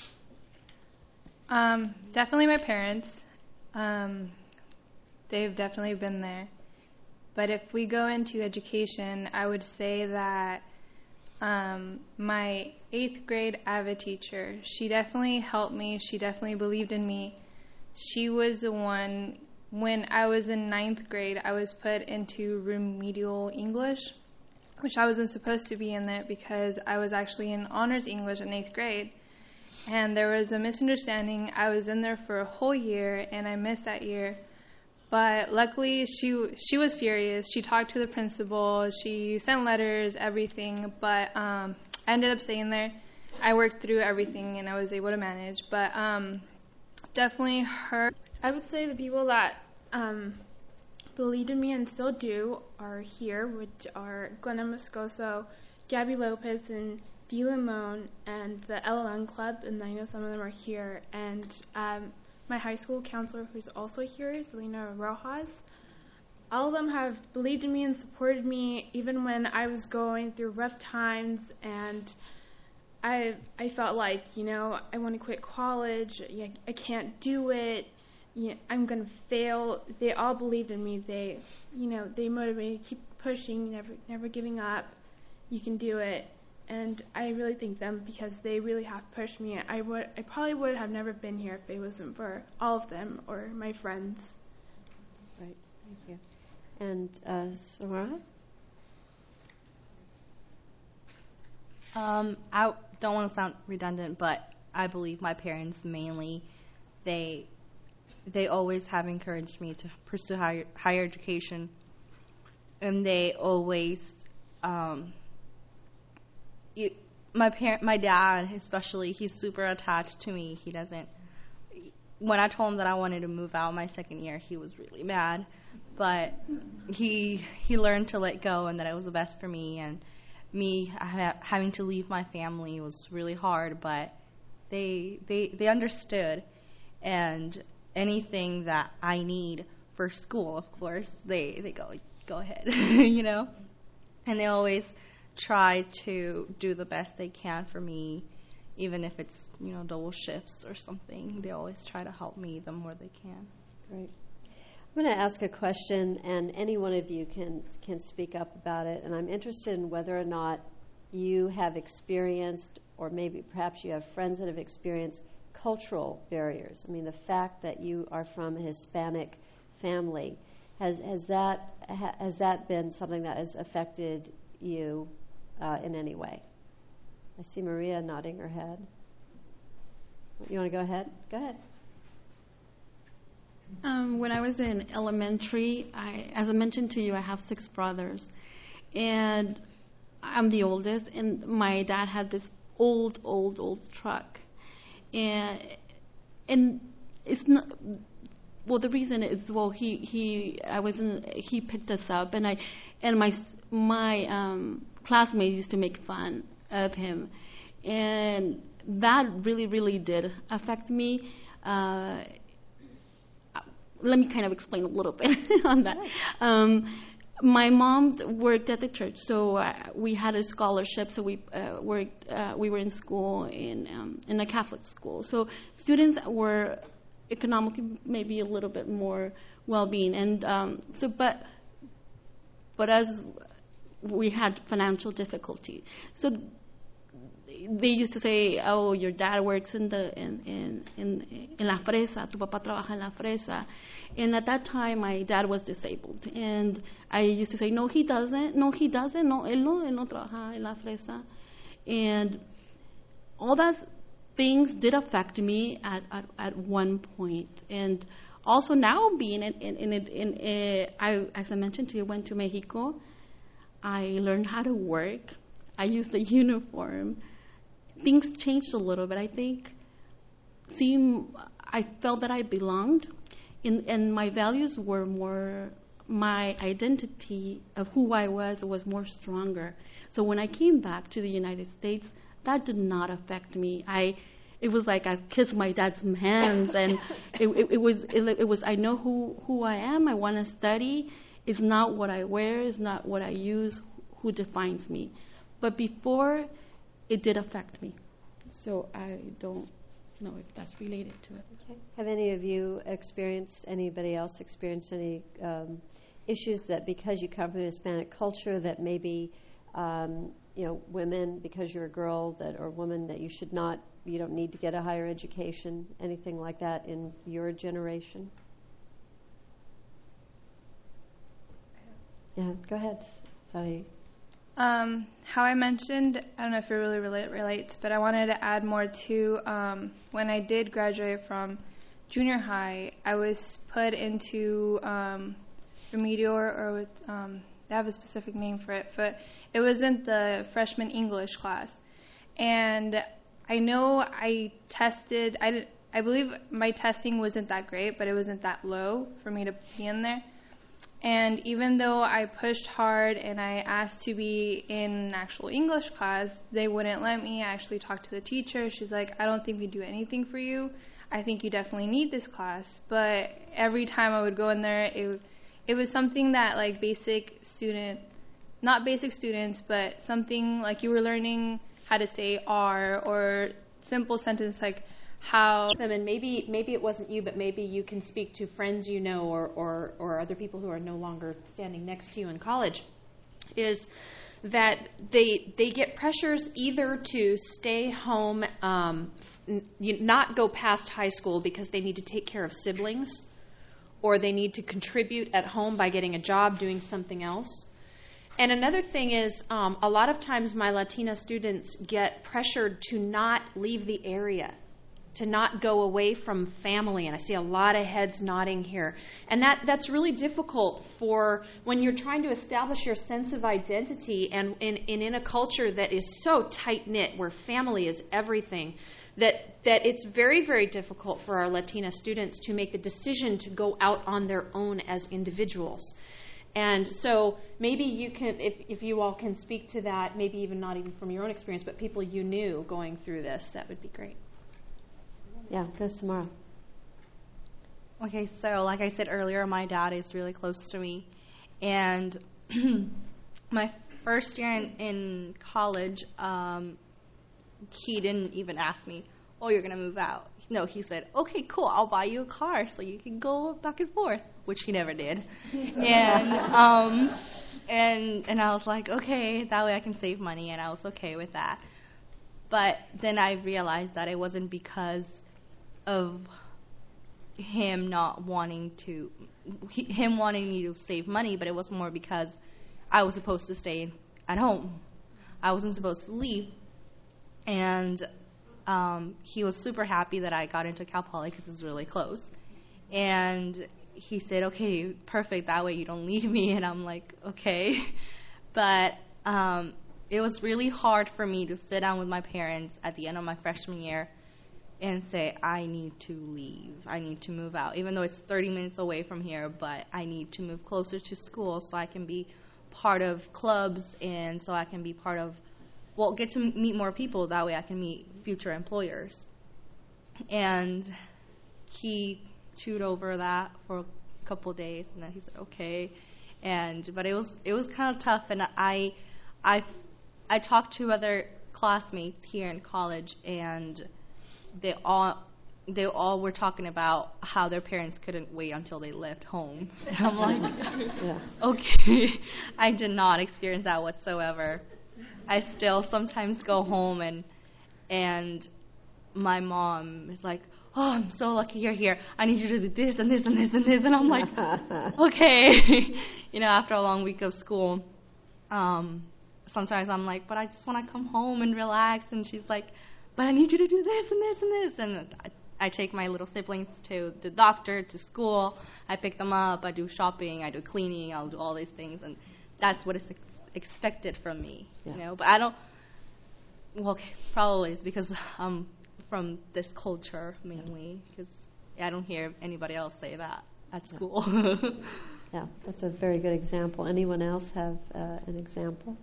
Um, definitely my parents. Um, they've definitely been there. But if we go into education, I would say that um, my eighth grade A V A teacher, she definitely helped me. She definitely believed in me. She was the one. When I was in ninth grade, I was put into remedial English, which I wasn't supposed to be in that because I was actually in honors English in eighth grade. And there was a misunderstanding. I was in there for a whole year, and I missed that year. But luckily, she she was furious. She talked to the principal. She sent letters, everything. But um, I ended up staying there. I worked through everything, and I was able to manage. But um, definitely her. I would say the people that um, believed in me and still do are here, which are Glenna Moscoso, Gabby Lopez, and Dee Limon, and the L L M Club, and I know some of them are here. And um, my high school counselor, who's also here, Selena Rojas. All of them have believed in me and supported me, even when I was going through rough times, and I I felt like, you know, I want to quit college, I can't do it. Yeah, I'm gonna fail. They all believed in me. They, you know, they motivated me to keep pushing, never, never giving up. You can do it, and I really thank them because they really have pushed me. I would, I probably would have never been here if it wasn't for all of them or my friends. Right. Thank you. And uh, Samara? Um, I don't want to sound redundant, but I believe my parents mainly, they. They always have encouraged me to pursue higher, higher education, and they always, um, you, my parent, my dad especially, he's super attached to me. He doesn't. When I told him that I wanted to move out my second year, he was really mad, but he he learned to let go, and that it was the best for me. And me ha- having to leave my family was really hard, but they they they understood, and anything that I need for school, of course, they, they go, go ahead, you know. And they always try to do the best they can for me, even if it's, you know, double shifts or something. They always try to help me the more they can. Great. I'm going to ask a question, and any one of you can can speak up about it. And I'm interested in whether or not you have experienced, or maybe perhaps you have friends that have experienced, cultural barriers. I mean, the fact that you are from a Hispanic family, has has that has that been something that has affected you uh, in any way? I see Maria nodding her head. You want to go ahead? Go ahead. Um, when I was in elementary, I, as I mentioned to you, I have six brothers, and I'm the oldest. And my dad had this old, old, old truck, and and it's not. Well, the reason is, well, he he I wasn't he picked us up, and I and my my um, classmates used to make fun of him, and that really, really did affect me. Uh, let me kind of explain a little bit on that. Um, my mom worked at the church, so uh, we had a scholarship. So we uh, worked. Uh, we were in school in um, in a Catholic school. So students were economically maybe a little bit more well-being, and um, so but but as we had financial difficulty, so they used to say, "Oh, your dad works in the in in in, in la fresa. Tu papá trabaja en la fresa." And at that time, my dad was disabled, and I used to say, "No, he doesn't. No, he doesn't. No, él no, él no trabaja en la fresa." And all that things did affect me at at, at one point, and also now being in in in, in, in, in I as I mentioned to you, went to Mexico. I learned how to work. I used the uniform. Things changed a little bit. I think, see, I felt that I belonged, in, and my values were more, my identity of who I was was more stronger. So when I came back to the United States, that did not affect me. I, it was like I kissed my dad's hands, and it, it, it was, it, it was. I know who who I am. I want to study. It's not what I wear. It's not what I use. Who defines me. But before, it did affect me. So I don't know if that's related to it. Okay. Have any of you experienced, anybody else experienced any um, issues that because you come from a Hispanic culture that maybe, um, you know, women, because you're a girl that or woman, that you should not, you don't need to get a higher education, anything like that in your generation? Yeah, go ahead. Sorry. Um, how I mentioned, I don't know if it really relate, relates, but I wanted to add more to um, when I did graduate from junior high, I was put into um, remedial, or um, they have a specific name for it, but it wasn't the freshman English class. And I know I tested, I, I believe my testing wasn't that great, but it wasn't that low for me to be in there. And even though I pushed hard and I asked to be in an actual English class, they wouldn't let me. I actually talked to the teacher. She's like, I don't think we do anything for you. I think you definitely need this class. But every time I would go in there, it, it was something that like basic student, not basic students, but something like you were learning how to say are, or simple sentence like how. And maybe maybe it wasn't you, but maybe you can speak to friends you know, or, or, or other people who are no longer standing next to you in college, is that they they get pressures either to stay home, um, n- not go past high school because they need to take care of siblings, or they need to contribute at home by getting a job doing something else. And another thing is, um, a lot of times my Latina students get pressured to not leave the area, to not go away from family. And I see a lot of heads nodding here. And that, that's really difficult for when you're trying to establish your sense of identity, and in, in, in a culture that is so tight-knit, where family is everything, that, that it's very, very difficult for our Latina students to make the decision to go out on their own as individuals. And so maybe you can, if, if you all can speak to that, maybe even not even from your own experience, but people you knew going through this, that would be great. Yeah, go Samara. Okay, so like I said earlier, my dad is really close to me. And my first year in, in college, um, he didn't even ask me, oh, you're going to move out. No, he said, okay, cool, I'll buy you a car so you can go back and forth, which he never did. and um, and and I was like, okay, that way I can save money, and I was okay with that. But then I realized that it wasn't because of him not wanting to, he, him wanting me to save money, but it was more because I was supposed to stay at home. I wasn't supposed to leave. And um, he was super happy that I got into Cal Poly because it's really close. And he said, okay, perfect, that way you don't leave me. And I'm like, okay. But um, it was really hard for me to sit down with my parents at the end of my freshman year and say, I need to leave. I need to move out, even though it's thirty minutes away from here, but I need to move closer to school so I can be part of clubs and so I can be part of, well, get to meet more people. That way I can meet future employers. And he chewed over that for a couple of days, and then he said, okay. And but it was it was kind of tough, and I I I talked to other classmates here in college, and they all they all were talking about how their parents couldn't wait until they left home. And I'm like, yeah. Okay, I did not experience that whatsoever. I still sometimes go home and and my mom is like, oh, I'm so lucky you're here. I need you to do this and this and this and this. And I'm like, okay. You know, after a long week of school, um, sometimes I'm like, but I just want to come home and relax. And she's like, but I need you to do this and this and this. And I, I take my little siblings to the doctor, to school. I pick them up. I do shopping. I do cleaning. I'll do all these things. And that's what is ex- expected from me, yeah. You know. But I don't, well, okay, probably it's because I'm from this culture mainly, because I don't hear anybody else say that at school. Yeah, yeah, that's a very good example. Anyone else have uh, an example?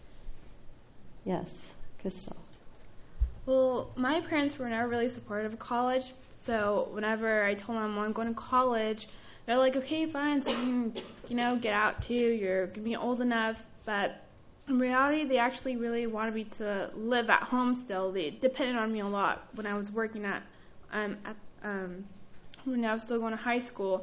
Yes, Crystal. Well, my parents were never really supportive of college, so whenever I told them, well, I'm going to college, they're like, okay, fine, so you can, you know, get out too, you're going to be old enough. But in reality, they actually really wanted me to live at home still. They depended on me a lot when I was working at, um, at um, when I was still going to high school.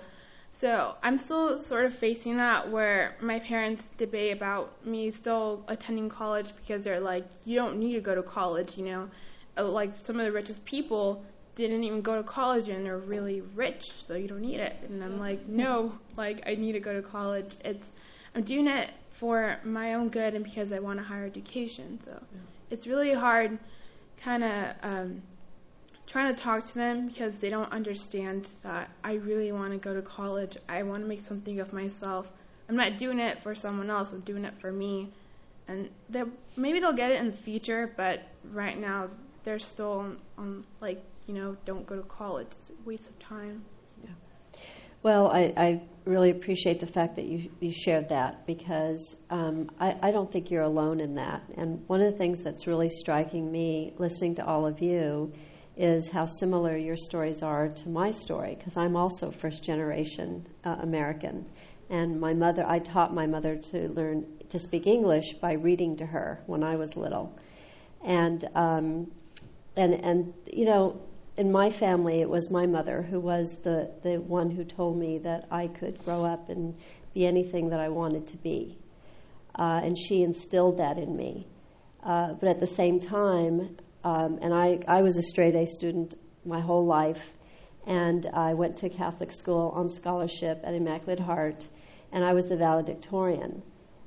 So I'm still sort of facing that, where my parents debate about me still attending college because they're like, you don't need to go to college, you know. Like some of the richest people didn't even go to college and they're really rich, so you don't need it. And I'm like, no, like I need to go to college. It's I'm doing it for my own good and because I want a higher education. So yeah. It's really hard kind of um, trying to talk to them because they don't understand that I really want to go to college. I want to make something of myself. I'm not doing it for someone else. I'm doing it for me. And maybe they'll get it in the future, but right now they're still on, on like, you know, don't go to college. It's a waste of time. Yeah. Well, I, I really appreciate the fact that you, you shared that, because um, I, I don't think you're alone in that. And one of the things that's really striking me listening to all of you is how similar your stories are to my story, because I'm also first generation uh, American. And my mother, I taught my mother to learn to speak English by reading to her when I was little. And, um, and, and you know, in my family, it was my mother who was the, the one who told me that I could grow up and be anything that I wanted to be. Uh, and she instilled that in me. Uh, but at the same time, um, and I, I was a straight-A student my whole life, and I went to Catholic school on scholarship at Immaculate Heart, and I was the valedictorian.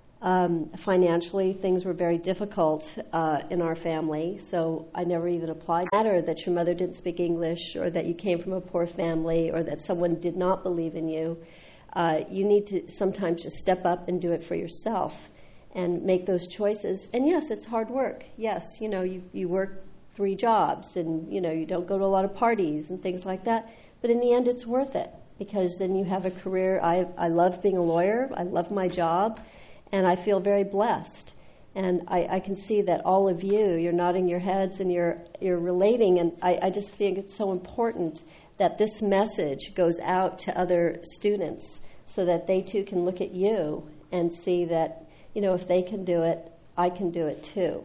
Um, financially, things were very difficult uh, in our family, so I never even applied. It didn't matter that your mother didn't speak English, or that you came from a poor family, or that someone did not believe in you. Uh, you need to sometimes just step up and do it for yourself and make those choices. And yes, it's hard work. Yes, you know, you, you work three jobs, and you know, you don't go to a lot of parties and things like that. But in the end, it's worth it, because then you have a career. I I love being a lawyer. I love my job. And I feel very blessed. And I, I can see that all of you, you're nodding your heads and you're you're relating. And I, I just think it's so important that this message goes out to other students so that they too can look at you and see that, you know, if they can do it, I can do it too.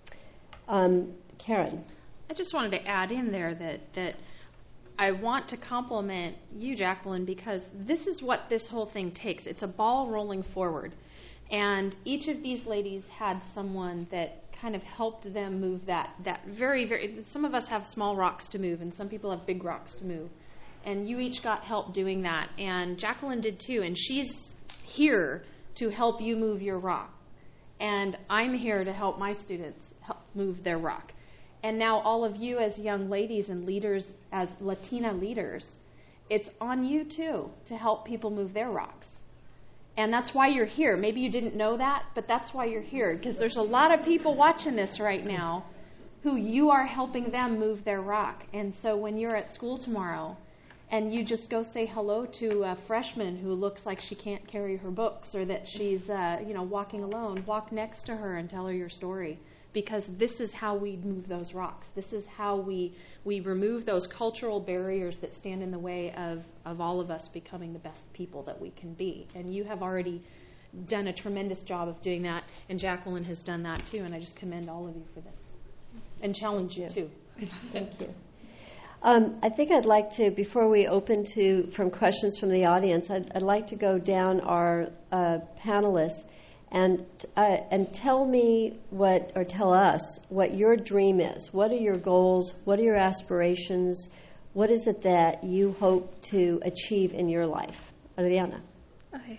Um, Karen. I just wanted to add in there that, that I want to compliment you, Jacqueline, because this is what this whole thing takes. It's a ball rolling forward. And each of these ladies had someone that kind of helped them move that, that very, very, some of us have small rocks to move, and some people have big rocks to move. And you each got help doing that. And Jacqueline did too. And she's here to help you move your rock. And I'm here to help my students help move their rock. And now all of you as young ladies and leaders, as Latina leaders, it's on you too to help people move their rocks. And that's why you're here. Maybe you didn't know that, but that's why you're here, because there's a lot of people watching this right now who you are helping them move their rock. And so when you're at school tomorrow and you just go say hello to a freshman who looks like she can't carry her books, or that she's uh, you know, walking alone, walk next to her and tell her your story. Because this is how we move those rocks. This is how we we remove those cultural barriers that stand in the way of, of all of us becoming the best people that we can be. And you have already done a tremendous job of doing that, and Jacqueline has done that too, and I just commend all of you for this. And challenge you too. Thank you. Um, I think I'd like to, before we open to from questions from the audience, I'd, I'd like to go down our uh, panelists and uh, and tell me what, or tell us what your dream is. What are your goals? What are your aspirations? What is it that you hope to achieve in your life? Adriana. Okay.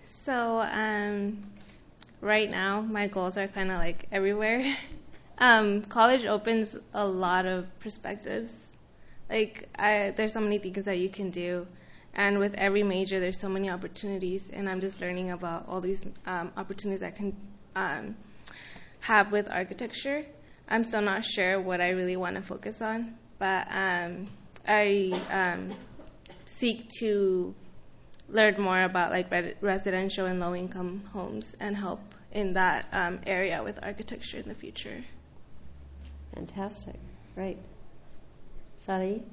So um, right now, my goals are kind of like everywhere. um, college opens a lot of perspectives. Like, I, there's so many things that you can do. And with every major, there's so many opportunities, and I'm just learning about all these um, opportunities I can um, have with architecture. I'm still not sure what I really want to focus on, but um, I um, seek to learn more about like re- residential and low-income homes and help in that um, area with architecture in the future. Fantastic. Great. Sari?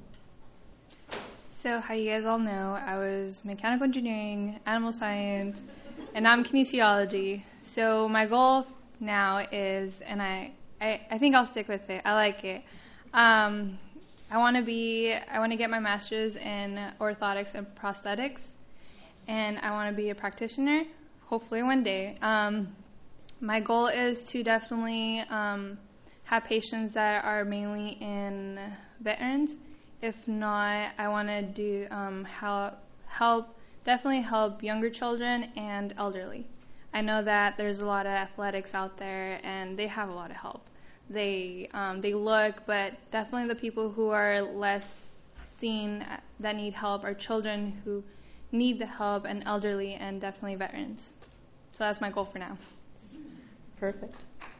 So how you guys all know, I was mechanical engineering, animal science, and now I'm kinesiology. So my goal now is, and I, I, I think I'll stick with it. I like it. Um, I want to be, I want to get my master's in orthotics and prosthetics, and I want to be a practitioner, hopefully one day. Um, my goal is to definitely um, have patients that are mainly in veterans. If not, I want to do um, help, help, definitely help younger children and elderly. I know that there's a lot of athletics out there, and they have a lot of help. They um, they look, but definitely the people who are less seen that need help are children who need the help, and elderly, and definitely veterans. So that's my goal for now. Perfect.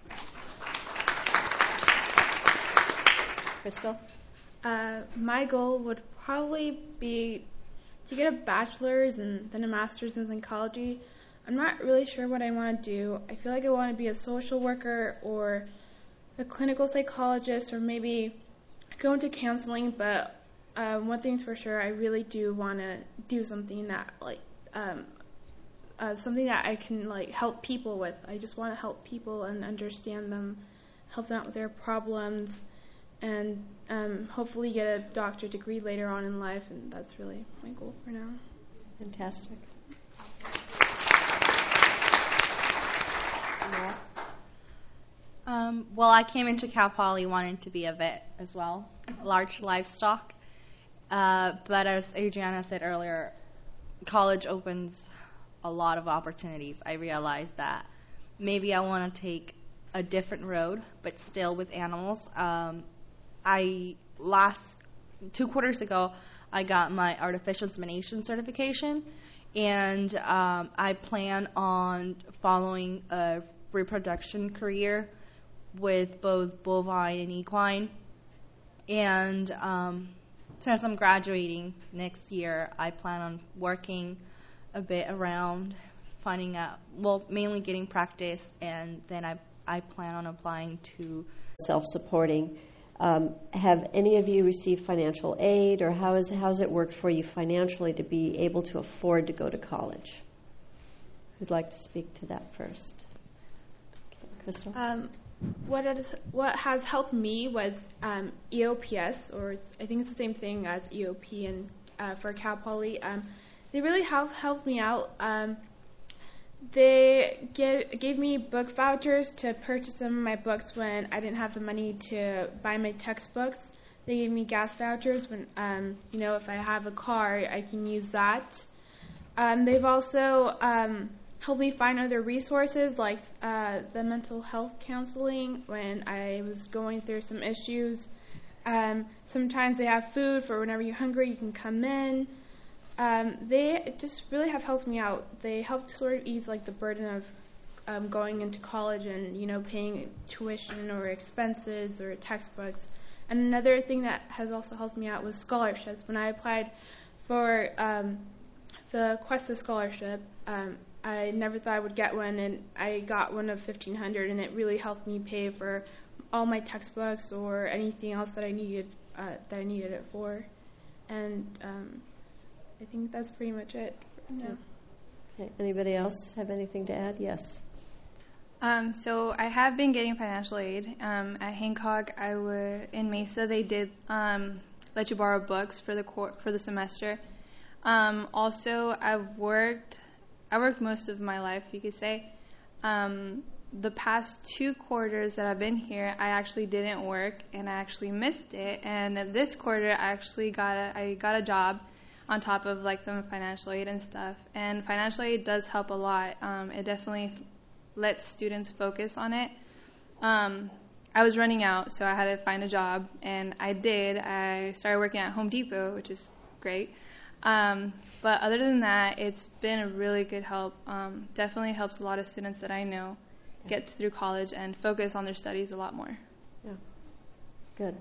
Crystal? Uh, my goal would probably be to get a bachelor's and then a master's in psychology. I'm not really sure what I want to do. I feel like I want to be a social worker or a clinical psychologist, or maybe go into counseling, but uh, one thing's for sure, I really do want to do something that, like, um, uh, something that I can, like, help people with. I just want to help people and understand them, help them out with their problems, and um, hopefully get a doctorate degree later on in life, and that's really my goal for now. Fantastic. Um, well, I came into Cal Poly wanting to be a vet as well, large livestock. Uh, but as Adriana said earlier, college opens a lot of opportunities. I realized that maybe I want to take a different road, but still with animals. Um, I last two quarters ago, I got my artificial insemination certification, and um, I plan on following a reproduction career with both bovine and equine. And um, since I'm graduating next year, I plan on working a bit around finding out, well, mainly getting practice, and then I I plan on applying to self-supporting. Um, have any of you received financial aid, or how is how's it worked for you financially to be able to afford to go to college? who'd like to speak to that first? Okay, Crystal? Um, what, is, what has helped me was um, E O P S, or it's, I think it's the same thing as E O P and uh, for Cal Poly. Um, they really have helped me out. Um, they gave, gave me book vouchers to purchase some of my books when I didn't have the money to buy my textbooks. They gave me gas vouchers when, um, you know, if I have a car, I can use that. Um, they've also um, helped me find other resources like uh, the mental health counseling when I was going through some issues. Um, sometimes they have food for whenever you're hungry, you can come in. Um, they just really have helped me out. They helped sort of ease like the burden of um, going into college and, you know, paying tuition or expenses or textbooks. And another thing that has also helped me out was scholarships. When I applied for um, the Cuesta scholarship, um, I never thought I would get one, and I got one of fifteen hundred dollars, and it really helped me pay for all my textbooks or anything else that I needed uh, that I needed it for. And um, I think that's pretty much it for now. Okay. Anybody else have anything to add? Yes. Um, so I have been getting financial aid. Um, at Hancock, I w- in Mesa, they did um, let you borrow books for the cor- for the semester. Um, also, I've worked, I worked most of my life, you could say. Um, the past two quarters that I've been here, I actually didn't work, and I actually missed it. And this quarter, I actually got a, I got a job on top of like some financial aid and stuff. And financial aid does help a lot. Um, it definitely let students focus on it. Um, I was running out, so I had to find a job, and I did. I started working at Home Depot, which is great. Um, but other than that, it's been a really good help. Um, definitely helps a lot of students that I know get through college and focus on their studies a lot more. Yeah. Good.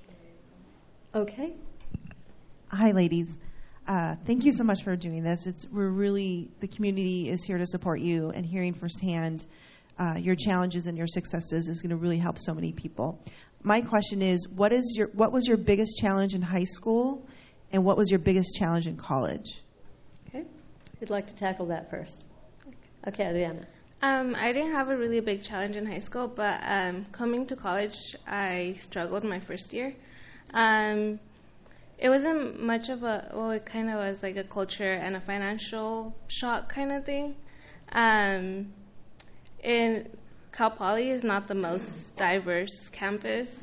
Okay. Hi, ladies. Uh, thank you so much for doing this. It's we're really the community is here to support you, and hearing firsthand uh, your challenges and your successes is going to really help so many people. My question is, what is your what was your biggest challenge in high school, and what was your biggest challenge in college? Okay. Who'd like to tackle that first? Okay, Adriana. Um, I didn't have a really big challenge in high school, but um, coming to college, I struggled my first year. Um, It wasn't much of a, well, it kind of was like a culture and a financial shock kind of thing. Um, and Cal Poly is not the most diverse campus.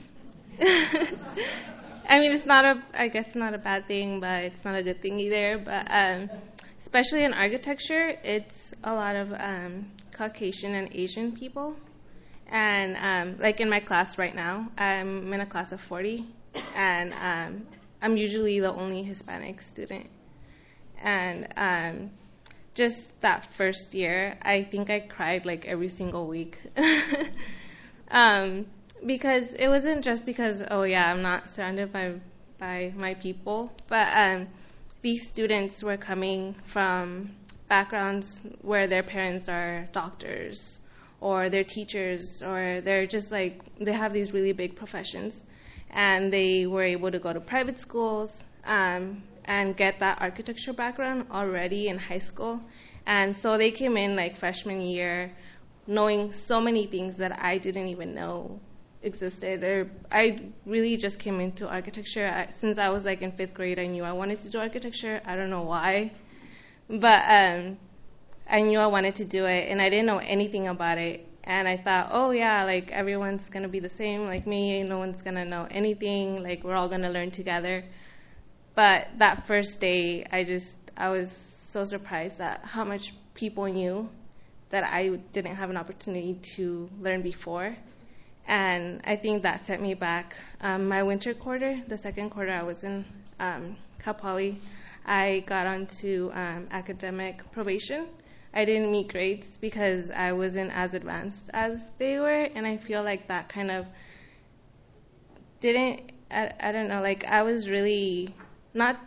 I mean, it's not a, I guess it's not a bad thing, but it's not a good thing either. But um, especially in architecture, it's a lot of um, Caucasian and Asian people. And um, like in my class right now, I'm in a class of forty, and um, I'm usually the only Hispanic student. And um, just that first year, I think I cried like every single week. um, because it wasn't just because, oh yeah, I'm not surrounded by by my people, but um, these students were coming from backgrounds where their parents are doctors, or they're teachers, or they're just like, they have these really big professions. And they were able to go to private schools um, and get that architecture background already in high school. And so they came in like freshman year knowing so many things that I didn't even know existed. Or I really just came into architecture. I, since I was like in fifth grade, I knew I wanted to do architecture. I don't know why. But um, I knew I wanted to do it, and I didn't know anything about it. And I thought, oh, yeah, like, everyone's going to be the same like me. No one's going to know anything. Like, we're all going to learn together. But that first day, I just, I was so surprised at how much people knew that I didn't have an opportunity to learn before. And I think that set me back. Um, my winter quarter, the second quarter I was in um, Cal Poly, I got onto um, academic probation. I didn't meet grades because I wasn't as advanced as they were, and I feel like that kind of didn't, I, I don't know, like I was really not,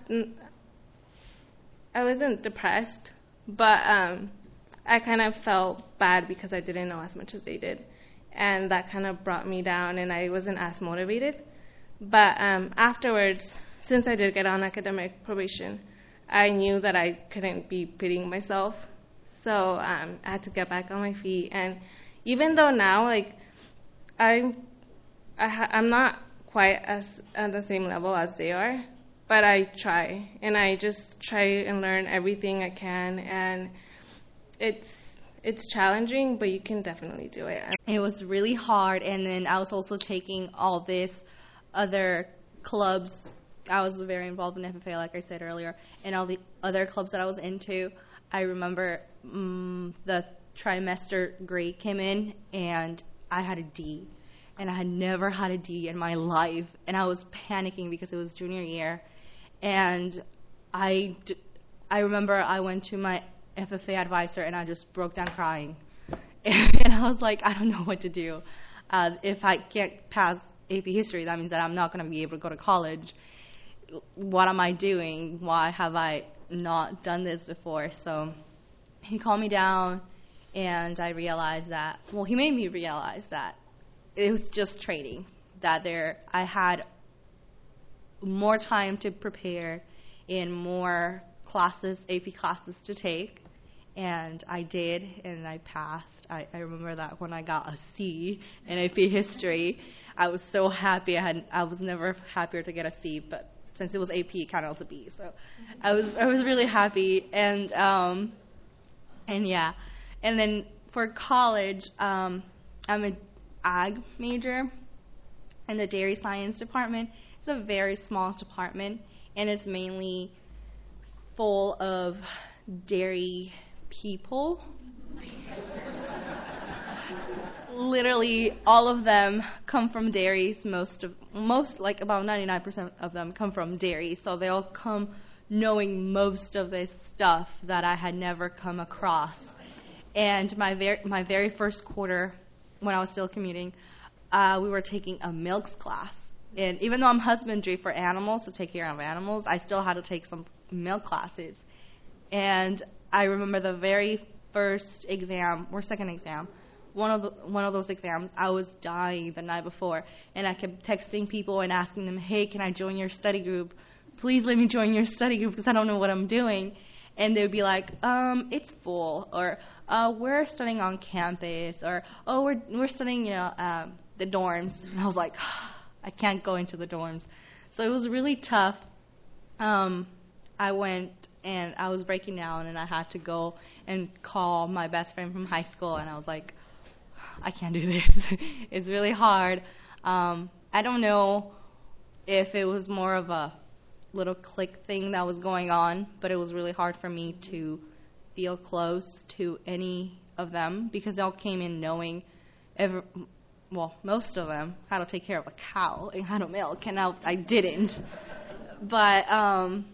I wasn't depressed, but um, I kind of felt bad because I didn't know as much as they did, and that kind of brought me down, and I wasn't as motivated. But um, afterwards, since I did get on academic probation, I knew that I couldn't be pitying myself. So um, I had to get back on my feet. And even though now, like, I, I ha- I'm not quite as at the same level as they are, but I try. And I just try and learn everything I can. And it's it's challenging, but you can definitely do it. It was really hard, and then I was also taking all this other clubs. I was very involved in F F A, like I said earlier, and all the other clubs that I was into. I remember um, the trimester grade came in, and I had a D, and I had never had a D in my life, and I was panicking because it was junior year, and I, d- I remember I went to my F F A advisor, and I just broke down crying. And I was like, I don't know what to do. Uh, if I can't pass A P History, that means that I'm not going to be able to go to college. What am I doing? Why have I not done this before? So he calmed me down, and I realized that, well, he made me realize that it was just trading, that there I had more time to prepare and more classes, A P classes to take. And I did, and I passed. I, I remember that when I got a C in A P History, I was so happy. I had I was never happier to get a C, but since it was A P, it counted as a B. So I was I was really happy, and um, and yeah, and then for college, um, I'm an ag major in the dairy science department. It's a very small department, and it's mainly full of dairy people. Literally all of them come from dairies. Most of most like about ninety-nine percent of them come from dairies, so they all come knowing most of this stuff that I had never come across. And my very my very first quarter, when I was still commuting, uh, we were taking a milks class. And even though I'm husbandry for animals, to take care of animals, I still had to take some milk classes. And I remember the very first exam, or second exam, one of the, one of those exams, I was dying the night before, and I kept texting people and asking them, hey, can I join your study group? Please let me join your study group because I don't know what I'm doing. And they would be like, um, it's full, or uh, we're studying on campus, or oh, we're we're studying, you know, um, the dorms. And I was like, I can't go into the dorms. So it was really tough. Um, I went and I was breaking down, and I had to go and call my best friend from high school, and I was like, I can't do this. It's really hard. Um, I don't know if it was more of a little clique thing that was going on, but it was really hard for me to feel close to any of them because they all came in knowing, every, well, most of them how to take care of a cow and how to milk, and I, I didn't. But um,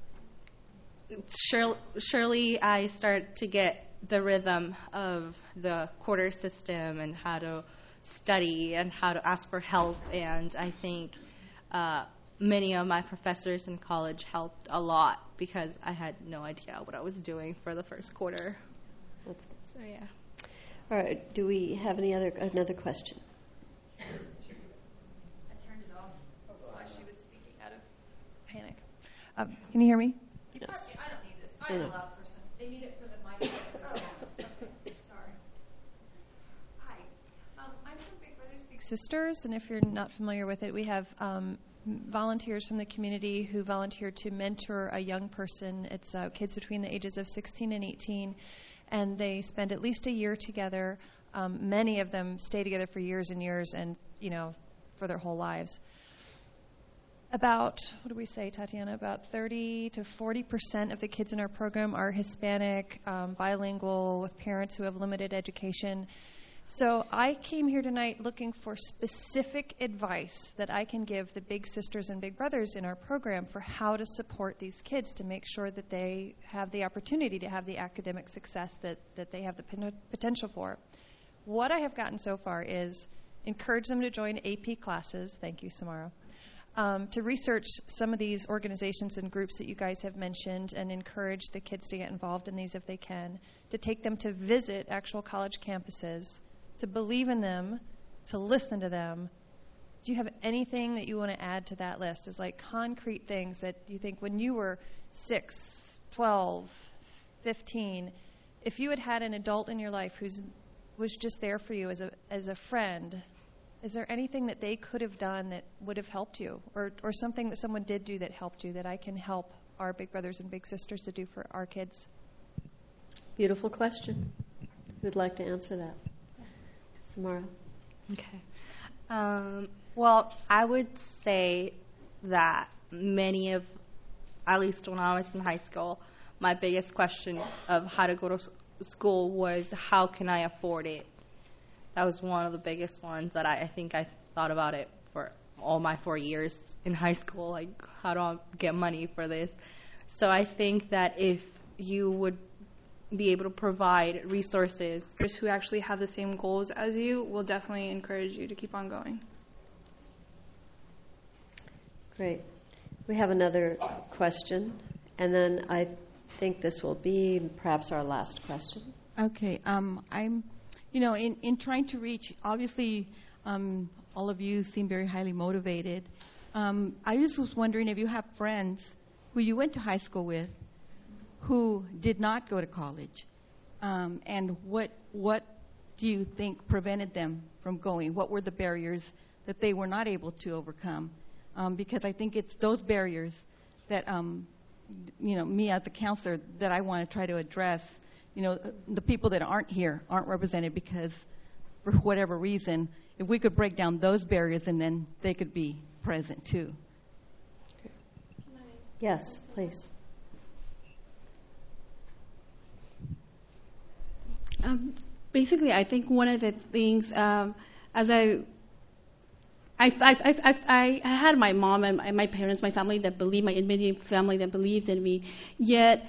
Surely, surely I start to get the rhythm of the quarter system and how to study and how to ask for help. And I think uh, many of my professors in college helped a lot because I had no idea what I was doing for the first quarter. That's good. So yeah. All right. Do we have any other another question? I turned it off while she was speaking out of panic. Um, can you hear me? Yes. I don't need this. I'm a loud person. They need it for the mic. Oh, okay. Sorry. Hi. Um, I'm from Big Brothers Big Sisters, and if you're not familiar with it, we have um, volunteers from the community who volunteer to mentor a young person. It's uh, kids between the ages of sixteen and eighteen, and they spend at least a year together. Um, many of them stay together for years and years, and you know, for their whole lives. About, what do we say, Tatiana? About thirty to forty percent of the kids in our program are Hispanic, um, bilingual, with parents who have limited education. So I came here tonight looking for specific advice that I can give the big sisters and big brothers in our program for how to support these kids to make sure that they have the opportunity to have the academic success that, that they have the pen- potential for. What I have gotten so far is encourage them to join A P classes. Thank you, Samara. Um, to research some of these organizations and groups that you guys have mentioned and encourage the kids to get involved in these if they can, to take them to visit actual college campuses, to believe in them, to listen to them. Do you have anything that you want to add to that list as like concrete things that you think when you were six, twelve, fifteen, if you had had an adult in your life who's was just there for you as a as a friend, is there anything that they could have done that would have helped you, or or something that someone did do that helped you that I can help our big brothers and big sisters to do for our kids? Beautiful question. Who'd like to answer that? Samara. Okay. Um, well, I would say that many of, at least when I was in high school, my biggest question of how to go to s- school was, how can I afford it? That was one of the biggest ones that I, I think I thought about it for all my four years in high school. Like, how do I get money for this? So I think that if you would be able to provide resources Who actually have the same goals as you will definitely encourage you to keep on going. Great. We have another question, and then I think this will be perhaps our last question. Okay. Um, I'm, you know, in, in trying to reach, obviously, um, all of you seem very highly motivated. Um, I just was wondering if you have friends who you went to high school with who did not go to college, um, and what what do you think prevented them from going? What were the barriers that they were not able to overcome? Um, because I think it's those barriers that, um, you know, me as a counselor, that I want to try to address. You know, the people that aren't here aren't represented because, for whatever reason, if we could break down those barriers, and then they could be present too. Yes, please. Um, basically, I think one of the things, um, as I, I, I, I, I, I had my mom and my, my parents, my family that believed, my immediate family that believed in me, yet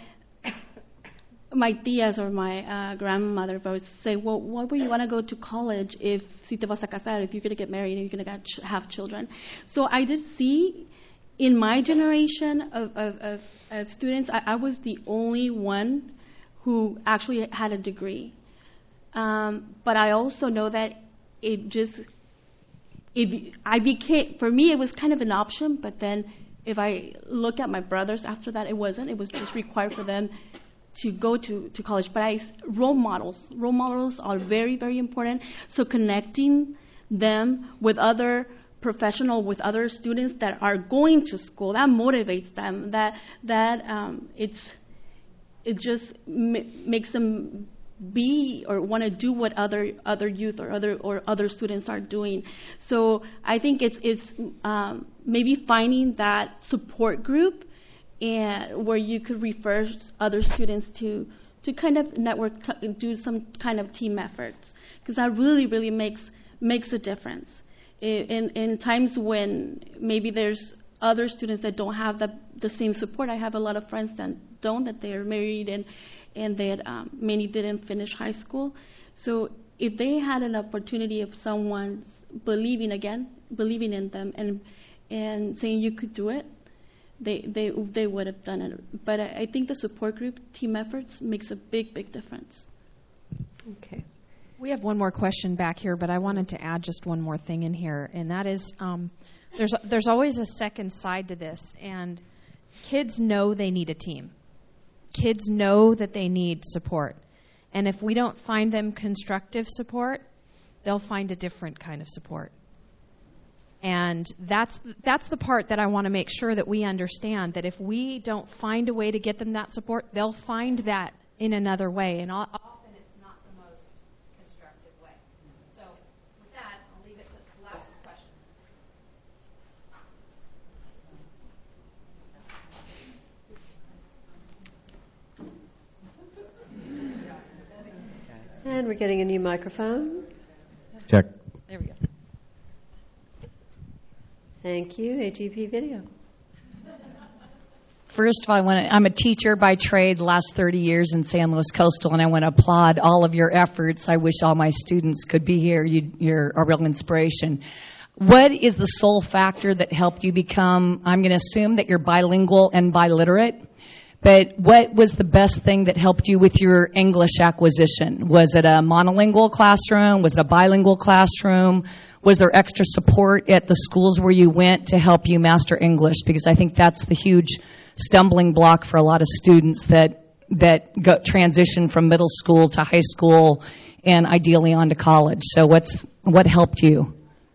my tias or my uh, grandmother would say, well, why would you want to go to college if si te vas a casar, if you're going to get married and you're going to have children? So I did see in my generation of, of, of, of students, I, I was the only one who actually had a degree. Um, but I also know that it just, it, I became, for me it was kind of an option, but then if I look at my brothers after that, it wasn't. It was just required for them to go to, to college. But I, role models, role models are very, very important. So connecting them with other professional, with other students that are going to school, that motivates them. That that um, it's it just ma- makes them be or want to do what other other youth or other or other students are doing. So I think it's it's um, maybe finding that support group, and where you could refer other students to to kind of network, t- do some kind of team efforts, because that really really makes makes a difference. In in times when maybe there's other students that don't have the the same support. I have a lot of friends that don't, that they are married and and that um, many didn't finish high school. So if they had an opportunity of someone believing again, believing in them and and saying you could do it, they they they would have done it. But I, I think the support group, team efforts, makes a big big difference. Okay. We have one more question back here, but I wanted to add just one more thing in here, and that is um, there's there's always a second side to this, and kids know they need a team. Kids know that they need support, and if we don't find them constructive support, they'll find a different kind of support. And that's that's the part that I want to make sure that we understand, that if we don't find a way to get them that support, they'll find that in another way, and often it's not the most constructive way. So with that, I'll leave it to the last question. And we're getting a new microphone. Check. There we go. Thank you, A G P Video. First of all, I want to, I'm a teacher by trade, the last thirty years in San Luis Coastal, and I want to applaud all of your efforts. I wish all my students could be here. You, you're a real inspiration. What is the sole factor that helped you become, I'm going to assume that you're bilingual and biliterate, but what was the best thing that helped you with your English acquisition? Was it a monolingual classroom? Was it a bilingual classroom? Was there extra support at the schools where you went to help you master English? Because I think that's the huge stumbling block for a lot of students, that that go, transition from middle school to high school and ideally on to college. So what's what helped you?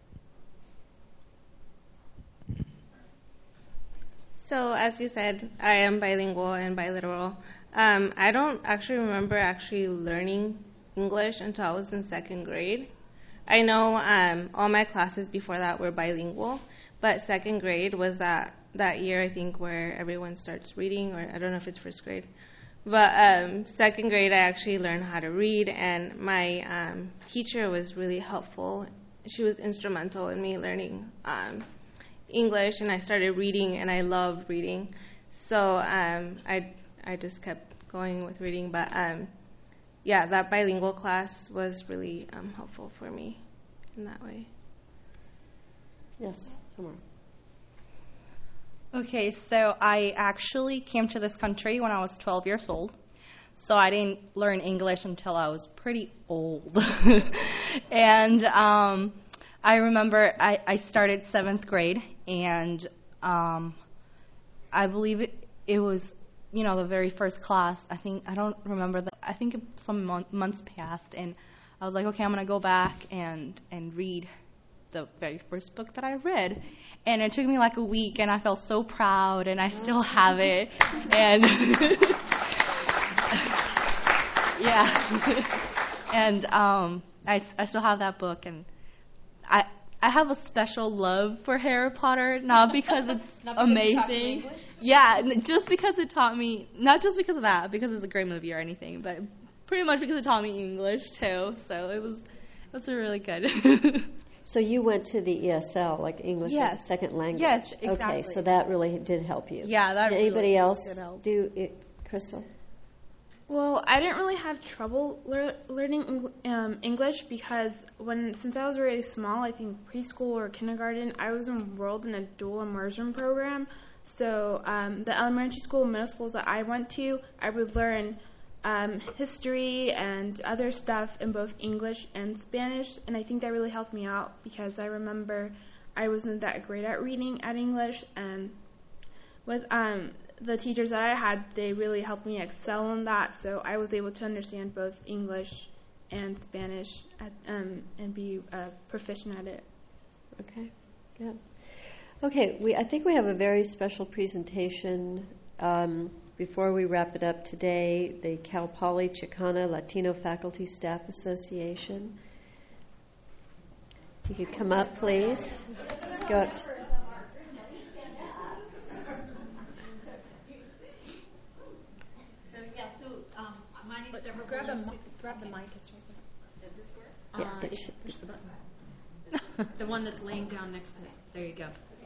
So as you said, I am bilingual and bilingual. Um, I don't actually remember actually learning English until I was in second grade. I know um, all my classes before that were bilingual, but second grade was that, that year, I think, where everyone starts reading, or I don't know if it's first grade. But um, second grade, I actually learned how to read, and my um, teacher was really helpful. She was instrumental in me learning um, English, and I started reading, and I loved reading. So um, I I just kept going with reading. But um, yeah, that bilingual class was really um, helpful for me in that way. Yes, Samara. Okay, so I actually came to this country when I was twelve years old. So I didn't learn English until I was pretty old. and um, I remember I, I started seventh grade, and um, I believe it, it was, you know, the very first class. I think, I don't remember, the, I think some mon- months passed, and I was like, okay, I'm going to go back and, and read the very first book that I read. And it took me like a week, and I felt so proud, and I still have it. And yeah. and um, I, I still have that book, and I I have a special love for Harry Potter, not because it's Not because it taught you amazing. English? Yeah, n- just because it taught me, not just because of that, because it's a great movie or anything, but pretty much because it taught me English too. So it was it was really good. So you went to the E S L, like English Yes. as a second language. Yes, Okay, exactly. so that really did help you. Yeah, that Did really anybody else did help. do it, Crystal? Well, I didn't really have trouble lear- learning Eng- um, English because when since I was really small, I think preschool or kindergarten, I was enrolled in a dual immersion program. So um, the elementary school, middle schools that I went to, I would learn um, history and other stuff in both English and Spanish, and I think that really helped me out because I remember I wasn't that great at reading at English, and with um, the teachers that I had, they really helped me excel in that, so I was able to understand both English and Spanish at, um, and be uh, proficient at it. Okay, good. Okay, we I think we have a very special presentation. Um, before we wrap it up today, the Cal Poly Chicana Latino Faculty Staff Association. If you could come up, please. Let's go up to My name's Deborah. Grab the, mi- grab the mic. It's right there. Does this work? Yeah, uh, it should- push the button. The one that's laying down next to it. There you go.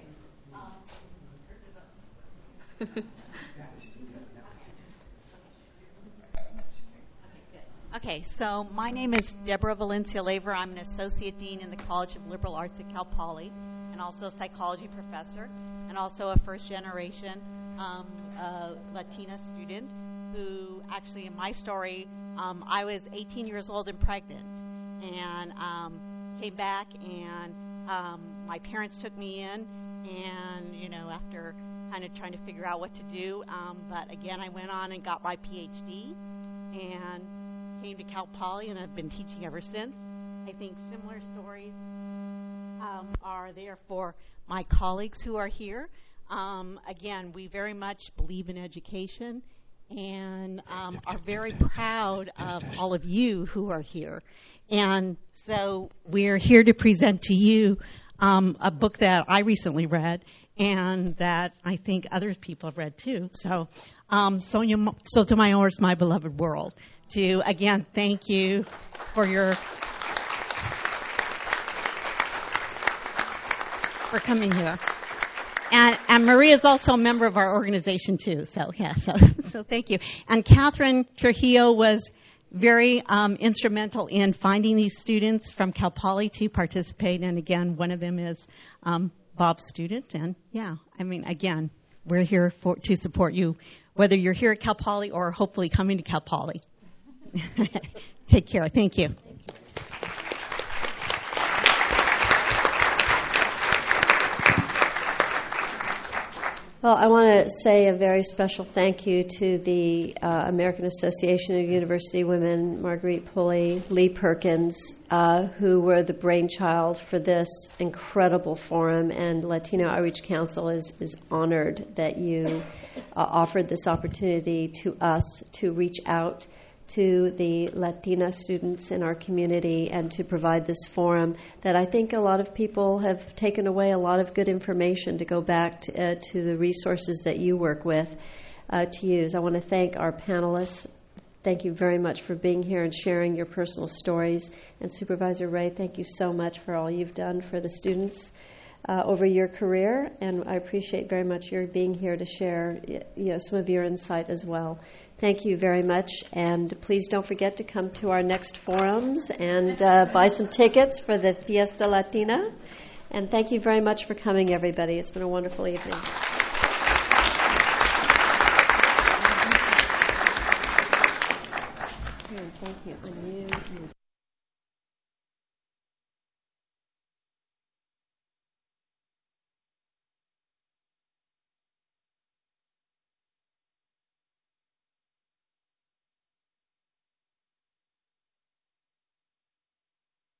Okay, so my name is Deborah Valencia Laver. I'm an associate dean in the College of Liberal Arts at Cal Poly, and also a psychology professor, and also a first generation um, uh, Latina student who actually, in my story, um, I was eighteen years old and pregnant, and um, came back, and um, my parents took me in, and you know, after kind of trying to figure out what to do, um, but again, I went on and got my P H D, and came to Cal Poly, and I've been teaching ever since. I think similar stories um, are there for my colleagues who are here. Um, again, we very much believe in education and um, are very proud of all of you who are here. And so we're here to present to you um, a book that I recently read and that I think other people have read too. So um, Sonia Sotomayor's My Beloved World. To, again, thank you for your for coming here. And, and Maria is also a member of our organization, too. So, yeah, so, so thank you. And Catherine Trujillo was very um, instrumental in finding these students from Cal Poly to participate. And, again, one of them is um, Bob's student. And, yeah, I mean, again, we're here for, to support you, whether you're here at Cal Poly or hopefully coming to Cal Poly. Take care. Thank you. Well, I want to say a very special thank you to the uh, American Association of University Women, Marguerite Pulley, Lee Perkins, uh, who were the brainchild for this incredible forum, and Latino Outreach Council is, is honored that you uh, offered this opportunity to us to reach out to the Latina students in our community and to provide this forum that I think a lot of people have taken away a lot of good information to go back to, uh, to the resources that you work with uh, to use. I want to thank our panelists. Thank you very much for being here and sharing your personal stories. And Supervisor Ray, thank you so much for all you've done for the students uh, over your career. And I appreciate very much your being here to share you know, some of your insight as well. Thank you very much, and please don't forget to come to our next forums and uh, buy some tickets for the Fiesta Latina. And thank you very much for coming, everybody. It's been a wonderful evening. Thank you. And you.